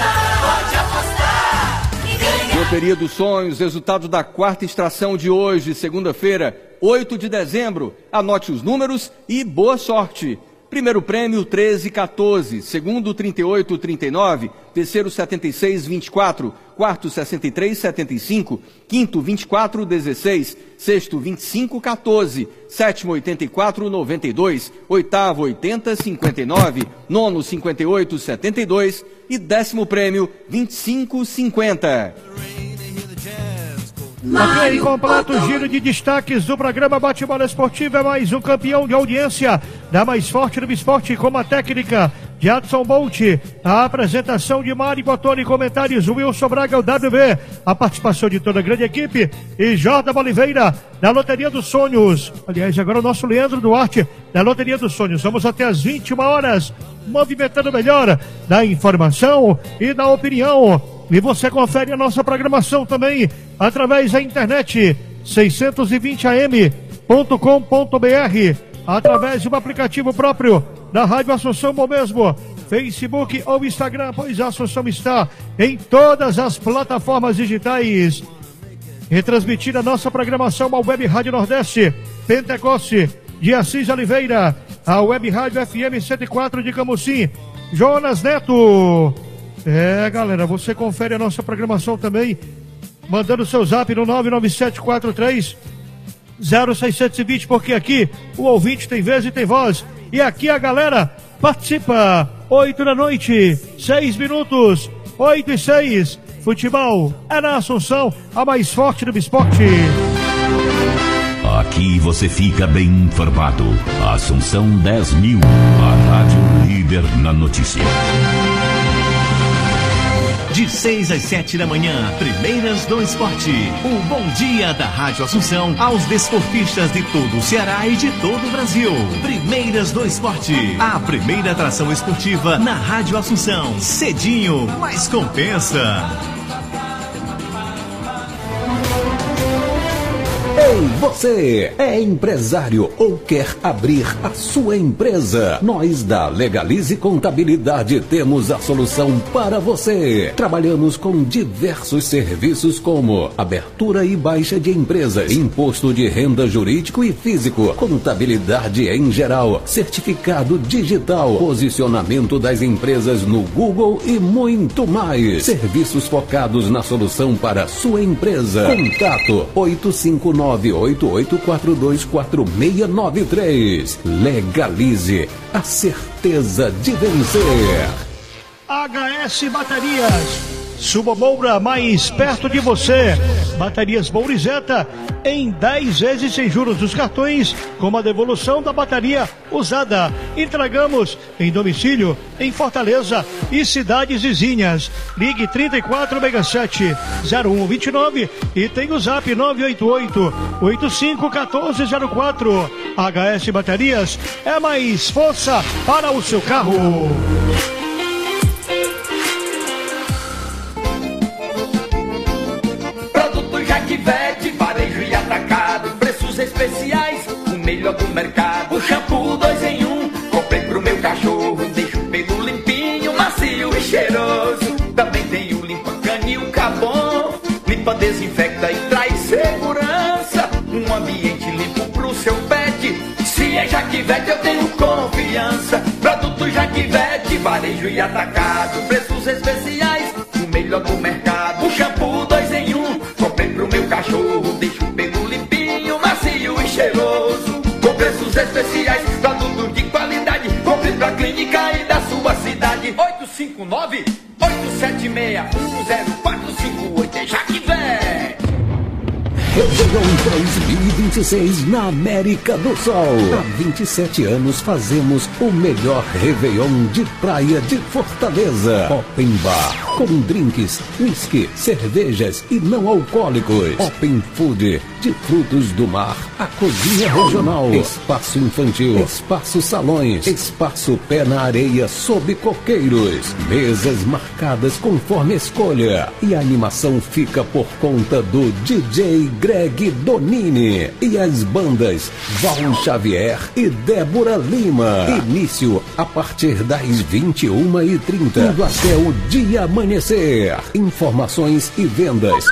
apostar e ganhar. Loteria dos Sonhos, resultado da quarta extração de hoje, segunda-feira, 8 de dezembro. Anote os números e boa sorte. Primeiro prêmio 1314, segundo 3839, terceiro 7624, quarto 6375, quinto 2416, sexto 2514, sétimo 8492, oitavo 8059, nono 5872 e décimo prêmio 2550. Ok, completo giro de destaques do programa Bate-Bola Esportivo. É mais um campeão de audiência da mais forte do esporte, com uma técnica Jadson Bolt, a apresentação de Mari Botoni, comentários Wilson Braga, o WB, a participação de toda a grande equipe e Jordan Oliveira, da Loteria dos Sonhos. Aliás, agora o nosso Leandro Duarte, da Loteria dos Sonhos. Vamos até às 21 horas, movimentando melhor da informação e da opinião. E você confere a nossa programação também através da internet, 620am.com.br, através do aplicativo próprio da Rádio Assunção, ou mesmo Facebook ou Instagram, pois a Assunção está em todas as plataformas digitais. Retransmitir a nossa programação ao Web Rádio Nordeste, Pentecoste de Assis Oliveira, a Web Rádio FM 104 de Camusim, Jonas Neto. Galera, você confere a nossa programação também, mandando seu zap no 99743-0620, porque aqui o ouvinte tem vez e tem voz. E aqui a galera participa. 8 da noite, 6 minutos, 8 e 6. Futebol é na Assunção, a mais forte do esporte. Aqui você fica bem informado. Assunção 10.000, a rádio líder na notícia. De 6 às 7 da manhã, Primeiras do Esporte. O bom dia da Rádio Assunção aos desportistas de todo o Ceará e de todo o Brasil. Primeiras do Esporte, a primeira atração esportiva na Rádio Assunção. Cedinho, mas compensa. Ei, você é empresário ou quer abrir a sua empresa? Nós da Legalize Contabilidade temos a solução para você. Trabalhamos com diversos serviços como abertura e baixa de empresas, imposto de renda jurídico e físico, contabilidade em geral, certificado digital, posicionamento das empresas no Google e muito mais. Serviços focados na solução para a sua empresa. Contato 859-8842-4693. Legalize a certeza de vencer. HS Baterias, Suba Moura, mais perto de você. Baterias Mourizeta em 10 vezes sem juros dos cartões, com a devolução da bateria usada. Entregamos em domicílio em Fortaleza e cidades vizinhas. Ligue 3467 0129 e tem o zap 988-851404. HS Baterias é mais força para o seu carro. Jaquivete, varejo e atacado, preços especiais, o melhor do mercado. O shampoo 2 em 1, comprei pro meu cachorro, deixa o pelo limpinho, macio e cheiroso. Também tem o limpa canil Cabon, limpa, desinfecta e traz segurança. Um ambiente limpo pro seu pet, se é Jaquivete eu tenho confiança. Produto Jaquivete, varejo e atacado, preços especiais, o melhor do mercado. O shampoo 2 em 1, comprei pro meu cachorro, deixa o pelo limpinho, macio e cheiroso. Com preços especiais, produtos de qualidade, compre pra clínica e da sua cidade. 859-876-10458 é Jaquivete. Réveillon 2026 na América do Sol. Há 27 anos fazemos o melhor Réveillon de praia de Fortaleza. Open Bar, com drinks, whisky, cervejas e não alcoólicos. Open Food, de frutos do mar, a cozinha regional. Espaço infantil, espaço salões, espaço pé na areia sob coqueiros. Mesas marcadas conforme escolha. E a animação fica por conta do DJ Greg Donini e as bandas Val Xavier e Débora Lima. Início a partir das 21h30, tudo até o dia amanhecer. Informações e vendas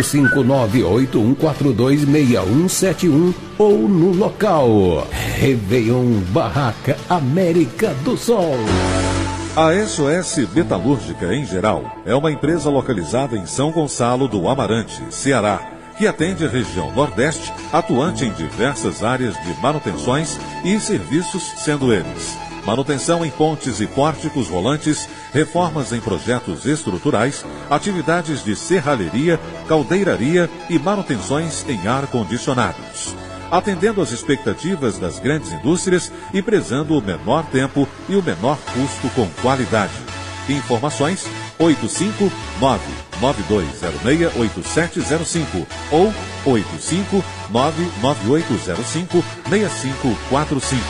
859-8142-6171 ou no local. Réveillon Barraca América do Sol. A SOS Metalúrgica em geral é uma empresa localizada em São Gonçalo do Amarante, Ceará, que atende a região Nordeste, atuante em diversas áreas de manutenções e serviços, sendo eles manutenção em pontes e pórticos rolantes, reformas em projetos estruturais, atividades de serralheria, caldeiraria e manutenções em ar-condicionados. atendendo às expectativas das grandes indústrias e prezando o menor tempo e o menor custo com qualidade. Informações 859-9206-8705 ou 859-9805-6545.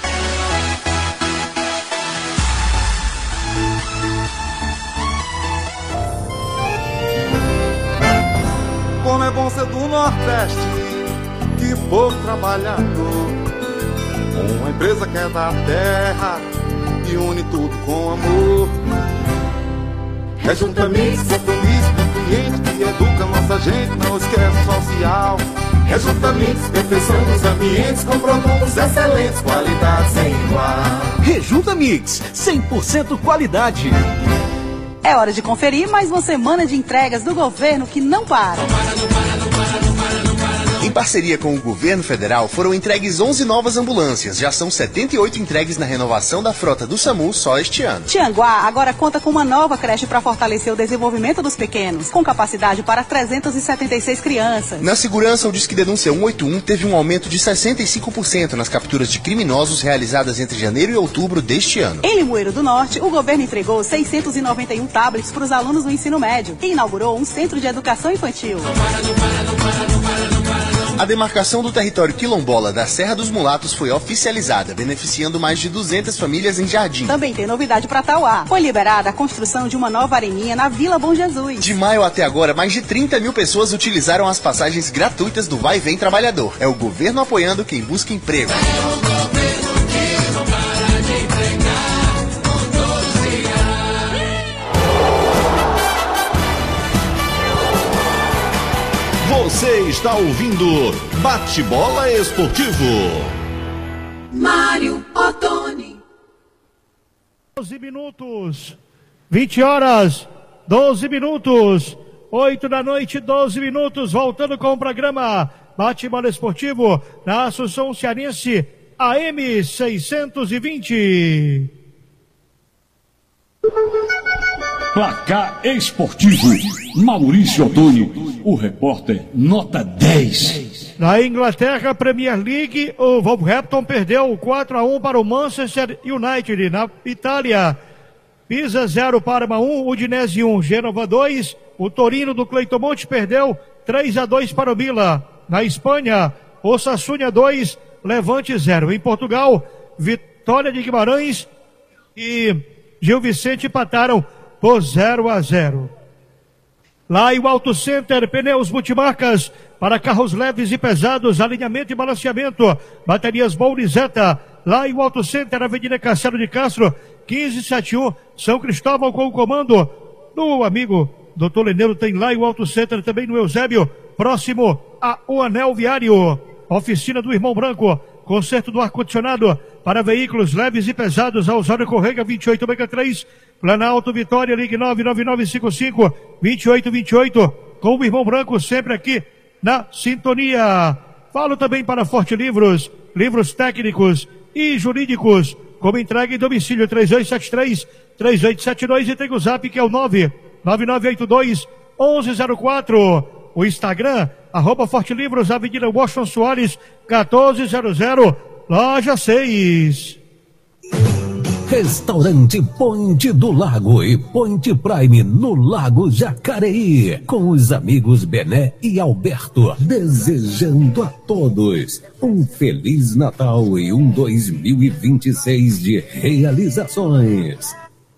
Como é bom ser do Nordeste, que povo trabalhador. Uma empresa que é da terra e une tudo com amor. É Junta Mix, é feliz pro cliente que educa nossa gente, não esquece o social. É Junta Mix, perfeição dos ambientes com produtos excelentes, qualidade sem igual. Rejunta Mix, 100% qualidade. É hora de conferir mais uma semana de entregas do governo que não para. Em parceria com o governo federal, foram entregues 11 novas ambulâncias. Já são 78 entregues na renovação da frota do SAMU só este ano. Tianguá agora conta com uma nova creche para fortalecer o desenvolvimento dos pequenos, com capacidade para 376 crianças. Na segurança, o Disque Denúncia 181 teve um aumento de 65% nas capturas de criminosos realizadas entre janeiro e outubro deste ano. Em Limoeiro do Norte, o governo entregou 691 tablets para os alunos do ensino médio e inaugurou um centro de educação infantil. A demarcação do território quilombola da Serra dos Mulatos foi oficializada, beneficiando mais de 200 famílias em Jardim. Também tem novidade para Tauá. Foi liberada a construção de uma nova areninha na Vila Bom Jesus. De maio até agora, mais de 30 mil pessoas utilizaram as passagens gratuitas do Vai e Vem Trabalhador. É o governo apoiando quem busca emprego. Você está ouvindo Bate-Bola Esportivo. Mário Ottoni. 12 minutos, 20 horas, 12 minutos, 8 da noite, 12 minutos, voltando com o programa Bate-Bola Esportivo na Assunção Cearense, AM 620. Placar esportivo, Maurício Ottoni, o repórter nota 10. Na Inglaterra, Premier League, o Wolverhampton perdeu 4-1 para o Manchester United. Na Itália, Pisa 0, Parma 1, Udinese 1, Gênova 2. O Torino do Cleiton Monte perdeu 3-2 para o Milan. Na Espanha, Osasuna 2, Levante 0. Em Portugal, Vitória de Guimarães e Gil Vicente empataram por 0-0. Lá em o Auto Center, pneus multimarcas para carros leves e pesados, alinhamento e balanceamento, baterias Bourizeta. Lá em o Auto Center, Avenida Castelo de Castro, 1571, São Cristóvão, com o comando do amigo Dr. Leneiro. Tem lá em o Auto Center, também no Eusébio, próximo ao Anel Viário. Oficina do Irmão Branco, conserto do ar-condicionado para veículos leves e pesados, Osório Correia 2863, Planalto Vitória, ligue 99955-2828, com o Irmão Branco sempre aqui na sintonia. Falo também para Forte Livros, livros técnicos e jurídicos, como entrega em domicílio 3273-3872 e tem o zap que é o 99982-1104. O Instagram, @Forte Livros, Avenida Washington Soares, 1400, loja 6. Restaurante Ponte do Lago e Ponte Prime no Lago Jacareí, com os amigos Bené e Alberto, desejando a todos um Feliz Natal e um 2026 de realizações.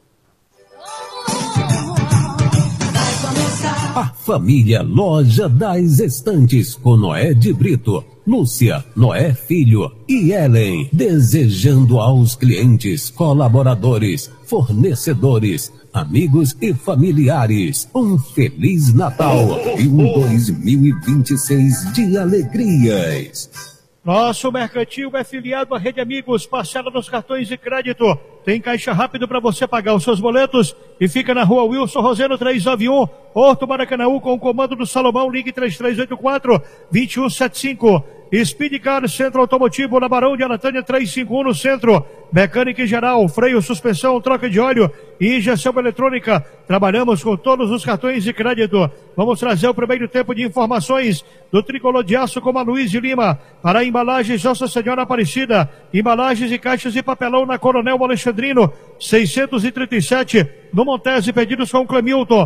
A família Loja das Estantes, com Noé de Brito, Lúcia, Noé Filho e Ellen, desejando aos clientes, colaboradores, fornecedores, amigos e familiares um Feliz Natal e um 2026 de alegrias. Nosso mercantil é filiado à Rede Amigos, parcela nos cartões de crédito. Tem caixa rápido para você pagar os seus boletos e fica na rua Wilson Roseno 391, Horto Maracanã, com o comando do Salomão, ligue 3384-2175. Speed Car Centro Automotivo na Barão de Aratânia 351 no centro. Mecânica em geral, freio, suspensão, troca de óleo e injeção eletrônica. Trabalhamos com todos os cartões de crédito. Vamos trazer o primeiro tempo de informações do Tricolor de Aço com a Luiz de Lima. Para embalagens Nossa Senhora Aparecida, embalagens e caixas de papelão na Coronel Alexandrino 637 no Montese. Pedidos com Clemilton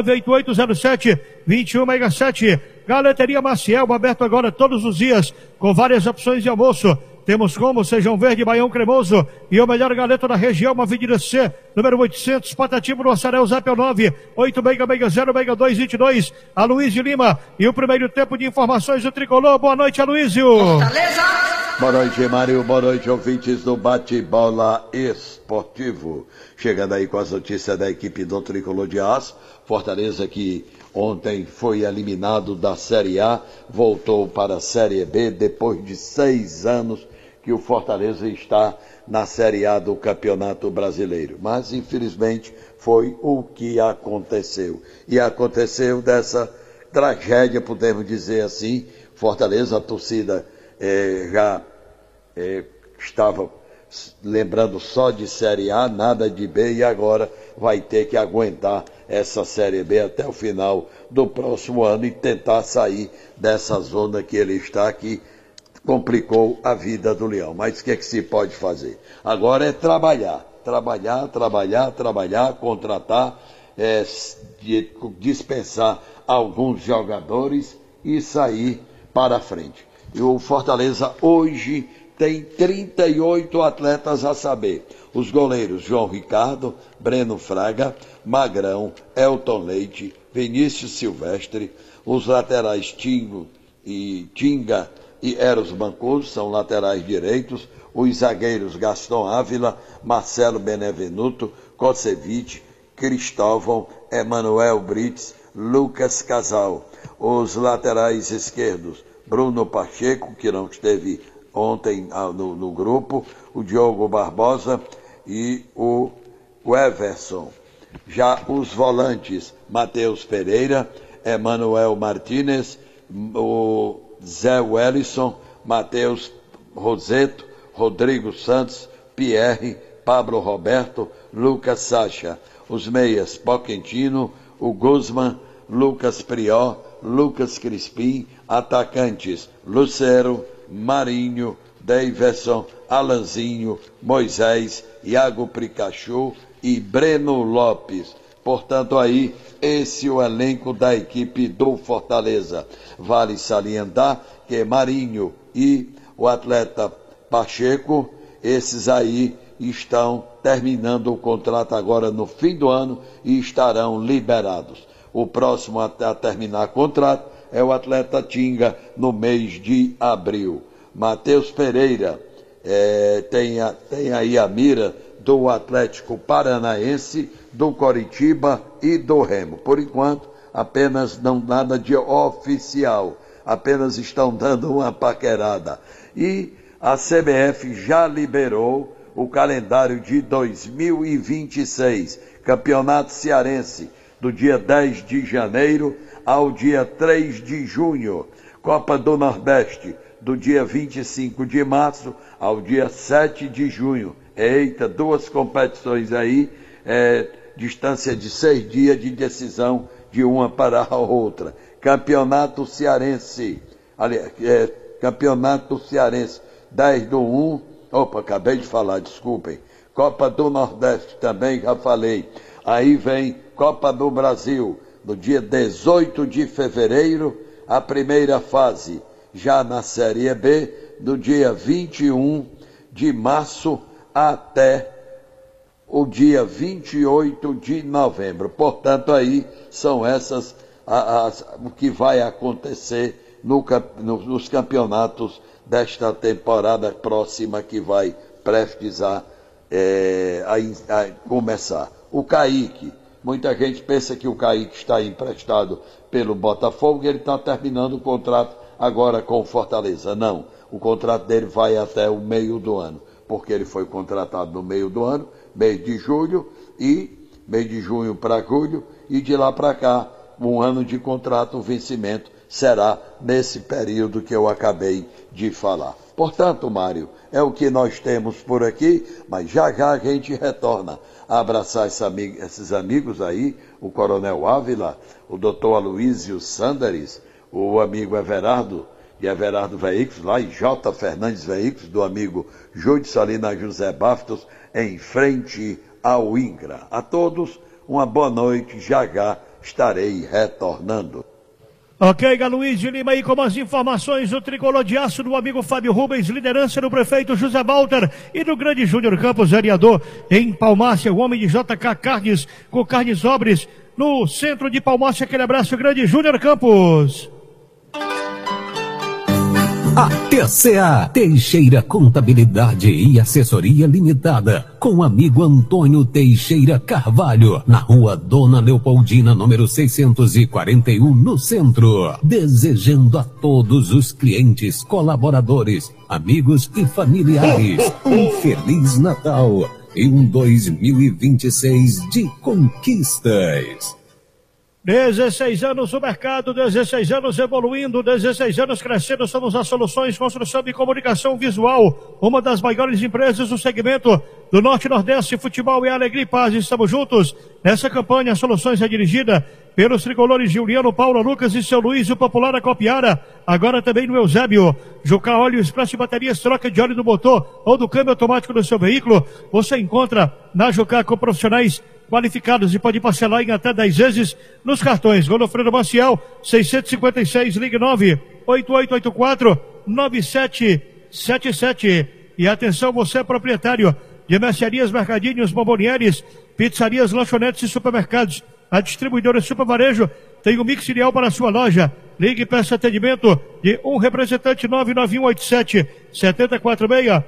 98807-2167. Galeteria Maciel, aberto agora todos os dias com várias opções de almoço. Temos como feijão verde, baião cremoso e o melhor galeto da região, uma Avenida C, número 800, Patativo, no Açarel, Zap é o 98660-6222. A Luiz de Lima e o primeiro tempo de informações do Tricolor. Boa noite, Aloysio. Boa noite, Mário. Boa noite, ouvintes do Bate-Bola Esportivo. Chegando aí com as notícias da equipe do Tricolor de Aço. Fortaleza, que ontem foi eliminado da Série A, voltou para a Série B depois de 6 anos que o Fortaleza está na Série A do Campeonato Brasileiro. Mas, infelizmente, foi o que aconteceu. E aconteceu dessa tragédia, podemos dizer assim. Fortaleza, a torcida já estava lembrando só de Série A, nada de B, e agora vai ter que aguentar essa Série B até o final do próximo ano e tentar sair dessa zona que ele está, que complicou a vida do Leão. Mas o que é que se pode fazer? Agora é trabalhar, contratar, dispensar alguns jogadores e sair para frente. E o Fortaleza hoje tem 38 atletas a saber. Os goleiros João Ricardo, Breno Fraga, Magrão, Elton Leite, Vinícius Silvestre, os laterais Tinga e Eros Mancoso, são laterais direitos, os zagueiros Gaston Ávila, Marcelo Benevenuto, Kocevic, Cristóvão, Emanuel Brits, Lucas Casal. Os laterais esquerdos, Bruno Pacheco, que não esteve ontem no grupo, o Diogo Barbosa e o Everson. Já os volantes, Matheus Pereira, Emanuel Martínez, o Zé Wellison, Matheus Roseto, Rodrigo Santos, Pierre, Pablo Roberto, Lucas Sacha. Os meias, Poquentino, o Guzman, Lucas Prior, Lucas Crispim. Atacantes, Lucero, Marinho, Daverson, Alanzinho, Moisés, Iago Pricachu e Breno Lopes. Portanto, aí, esse é o elenco da equipe do Fortaleza. Vale salientar que Marinho e o atleta Pacheco, esses aí estão terminando o contrato agora no fim do ano e estarão liberados. O próximo a terminar o contrato é o atleta Tinga no mês de abril. Matheus Pereira tem aí a mira do Atlético Paranaense, do Coritiba e do Remo. Por enquanto, apenas não nada de oficial, apenas estão dando uma paquerada. E a CBF já liberou o calendário de 2026, Campeonato Cearense, do dia 10 de janeiro ao dia 3 de junho. Copa do Nordeste, do dia 25 de março ao dia 7 de junho. Eita, 2 competições aí, distância de 6 dias de decisão de uma para a outra. Campeonato Cearense, Campeonato Cearense, 10/1, acabei de falar, desculpem. Copa do Nordeste também, já falei. Aí vem Copa do Brasil, no dia 18 de fevereiro, a primeira fase, já na Série B, do dia 21 de março até o dia 28 de novembro. Portanto, aí são essas o que vai acontecer nos campeonatos desta temporada próxima que vai prestes a começar. O Kaique, muita gente pensa que o Kaique está emprestado pelo Botafogo e ele está terminando o contrato agora com o Fortaleza. Não, o contrato dele vai até o meio do ano, porque ele foi contratado no meio do ano, mês de junho para julho, e de lá para cá, um ano de contrato, o vencimento será nesse período que eu acabei de falar. Portanto, Mário, é o que nós temos por aqui, mas já a gente retorna a abraçar esses amigos aí, o Coronel Ávila, o doutor Aloysio Sanderes, o amigo Everardo, de Everardo Veículos, lá em J. Fernandes Veículos, do amigo Júlio Salinas José Baftos, em frente ao INCRA. A todos, uma boa noite, já estarei retornando. Ok, Galoísio Lima aí com as informações do tricolor de aço do amigo Fábio Rubens, liderança do prefeito José Walter e do grande Júnior Campos, vereador em Palmácia, o homem de JK Carnes, com carnes nobres, no centro de Palmácia. Aquele abraço grande, Júnior Campos. A TCA, Teixeira Contabilidade e Assessoria Limitada, com o amigo Antônio Teixeira Carvalho, na rua Dona Leopoldina, número 641, no centro. Desejando a todos os clientes, colaboradores, amigos e familiares um Feliz Natal e um 2026 de conquistas. 16 anos no mercado, 16 anos evoluindo, 16 anos crescendo. Somos a Soluções Construção e Comunicação Visual, uma das maiores empresas do segmento do Norte e Nordeste. Futebol e alegria e paz, estamos juntos. Nessa campanha, a Soluções é dirigida pelos tricolores Juliano, Paulo, Lucas e seu Luiz, o popular Acopiara. Agora também no Eusébio. Juca Óleo, Expresso Baterias, troca de óleo do motor ou do câmbio automático do seu veículo. Você encontra na Juca com profissionais qualificados e pode parcelar em até 10 vezes nos cartões. Godofredo Maciel, 656, ligue 98884-9777. E atenção, você é proprietário de mercearias, mercadinhos, bombonieres, pizzarias, lanchonetes e supermercados. A distribuidora Super Varejo tem um mix ideal para a sua loja. Ligue e peça atendimento de um representante, 99187-7046,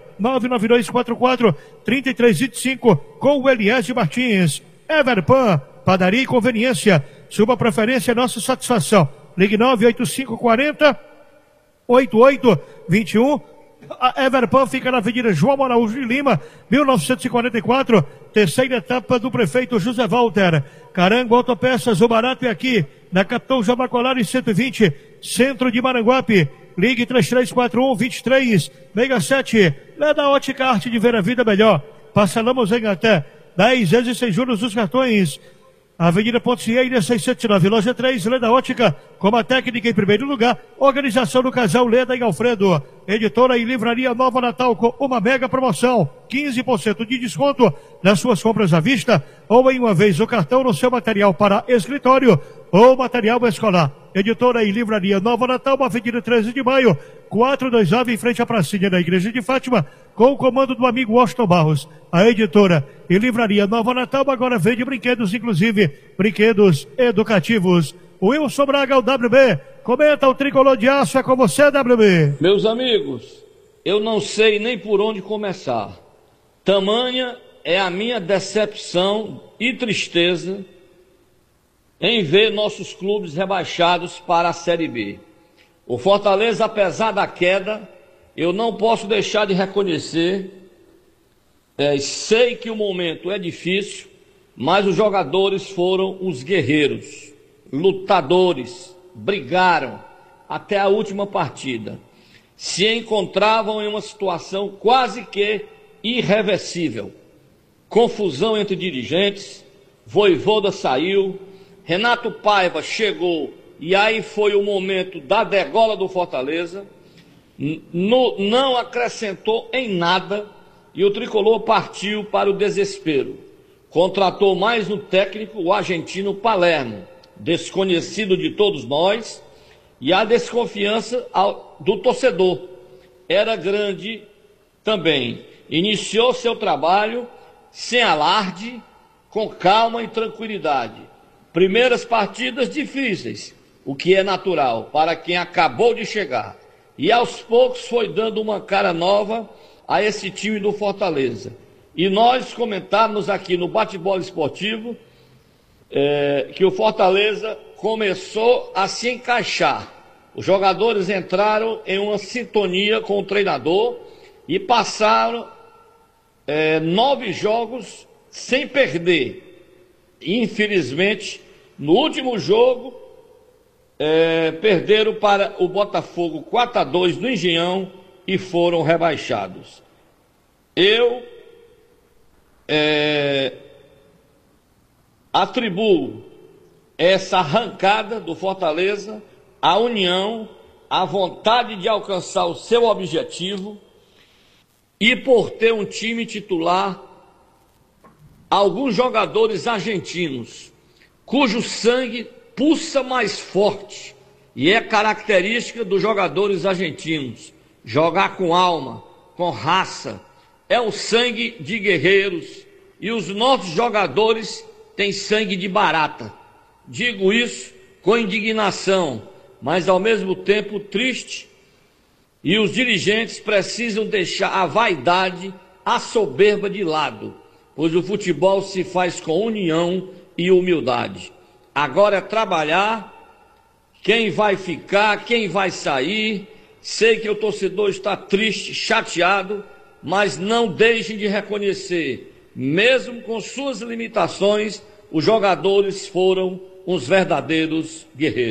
99244-3325, com o Eliésio Martins. Everpan, padaria e conveniência. Sua preferência é nossa satisfação. Ligue 98540-8821. A Everpan fica na Avenida João Araújo de Lima, 1944, terceira etapa do prefeito José Walter. Carango Autopeças, o barato é aqui, na Capitão João Bacolari 120, centro de Maranguape. Ligue 3341-2367. Leda Ótica, arte de ver a vida melhor. Parcelamos em até 10 vezes sem juros dos cartões. Avenida Poncieira 609, loja 3, Leda Ótica, como a técnica em primeiro lugar. Organização do casal Leda e Alfredo. Editora e livraria Nova Natal com uma mega promoção. 15% de desconto nas suas compras à vista ou em uma vez o cartão no seu material para escritório ou material escolar. Editora e livraria Nova Natal, Avenida 13 de Maio, 429, em frente à pracinha da Igreja de Fátima, com o comando do amigo Washington Barros. A editora e livraria Nova Natal agora vende brinquedos, inclusive brinquedos educativos. Wilson Braga, o WB, comenta o tricolor de aço, é com você, WB. Meus amigos, eu não sei nem por onde começar. Tamanha é a minha decepção e tristeza em ver nossos clubes rebaixados para a Série B. O Fortaleza, apesar da queda, eu não posso deixar de reconhecer, sei que o momento é difícil, mas os jogadores foram os guerreiros, lutadores, brigaram até a última partida. Se encontravam em uma situação quase que irreversível. Confusão entre dirigentes, Vojvoda saiu, Renato Paiva chegou e aí foi o momento da degola do Fortaleza, não acrescentou em nada e o tricolor partiu para o desespero. Contratou mais um técnico, o argentino Palermo, desconhecido de todos nós, e a desconfiança do torcedor era grande também. Iniciou seu trabalho sem alarde, com calma e tranquilidade. Primeiras partidas difíceis, o que é natural para quem acabou de chegar. E aos poucos foi dando uma cara nova a esse time do Fortaleza. E nós comentamos aqui no Bate-Bola Esportivo que o Fortaleza começou a se encaixar. Os jogadores entraram em uma sintonia com o treinador e passaram 9 jogos sem perder. Infelizmente, no último jogo, perderam para o Botafogo 4-2 no Engenhão e foram rebaixados. Eu atribuo essa arrancada do Fortaleza à união, à vontade de alcançar o seu objetivo e por ter um time titular, alguns jogadores argentinos, cujo sangue pulsa mais forte, e é característica dos jogadores argentinos, jogar com alma, com raça, é o sangue de guerreiros, e os nossos jogadores têm sangue de barata. Digo isso com indignação, mas ao mesmo tempo triste, e os dirigentes precisam deixar a vaidade, a soberba de lado, pois o futebol se faz com união e humildade. Agora é trabalhar, quem vai ficar, quem vai sair. Sei que o torcedor está triste, chateado, mas não deixem de reconhecer, mesmo com suas limitações, os jogadores foram uns verdadeiros guerreiros.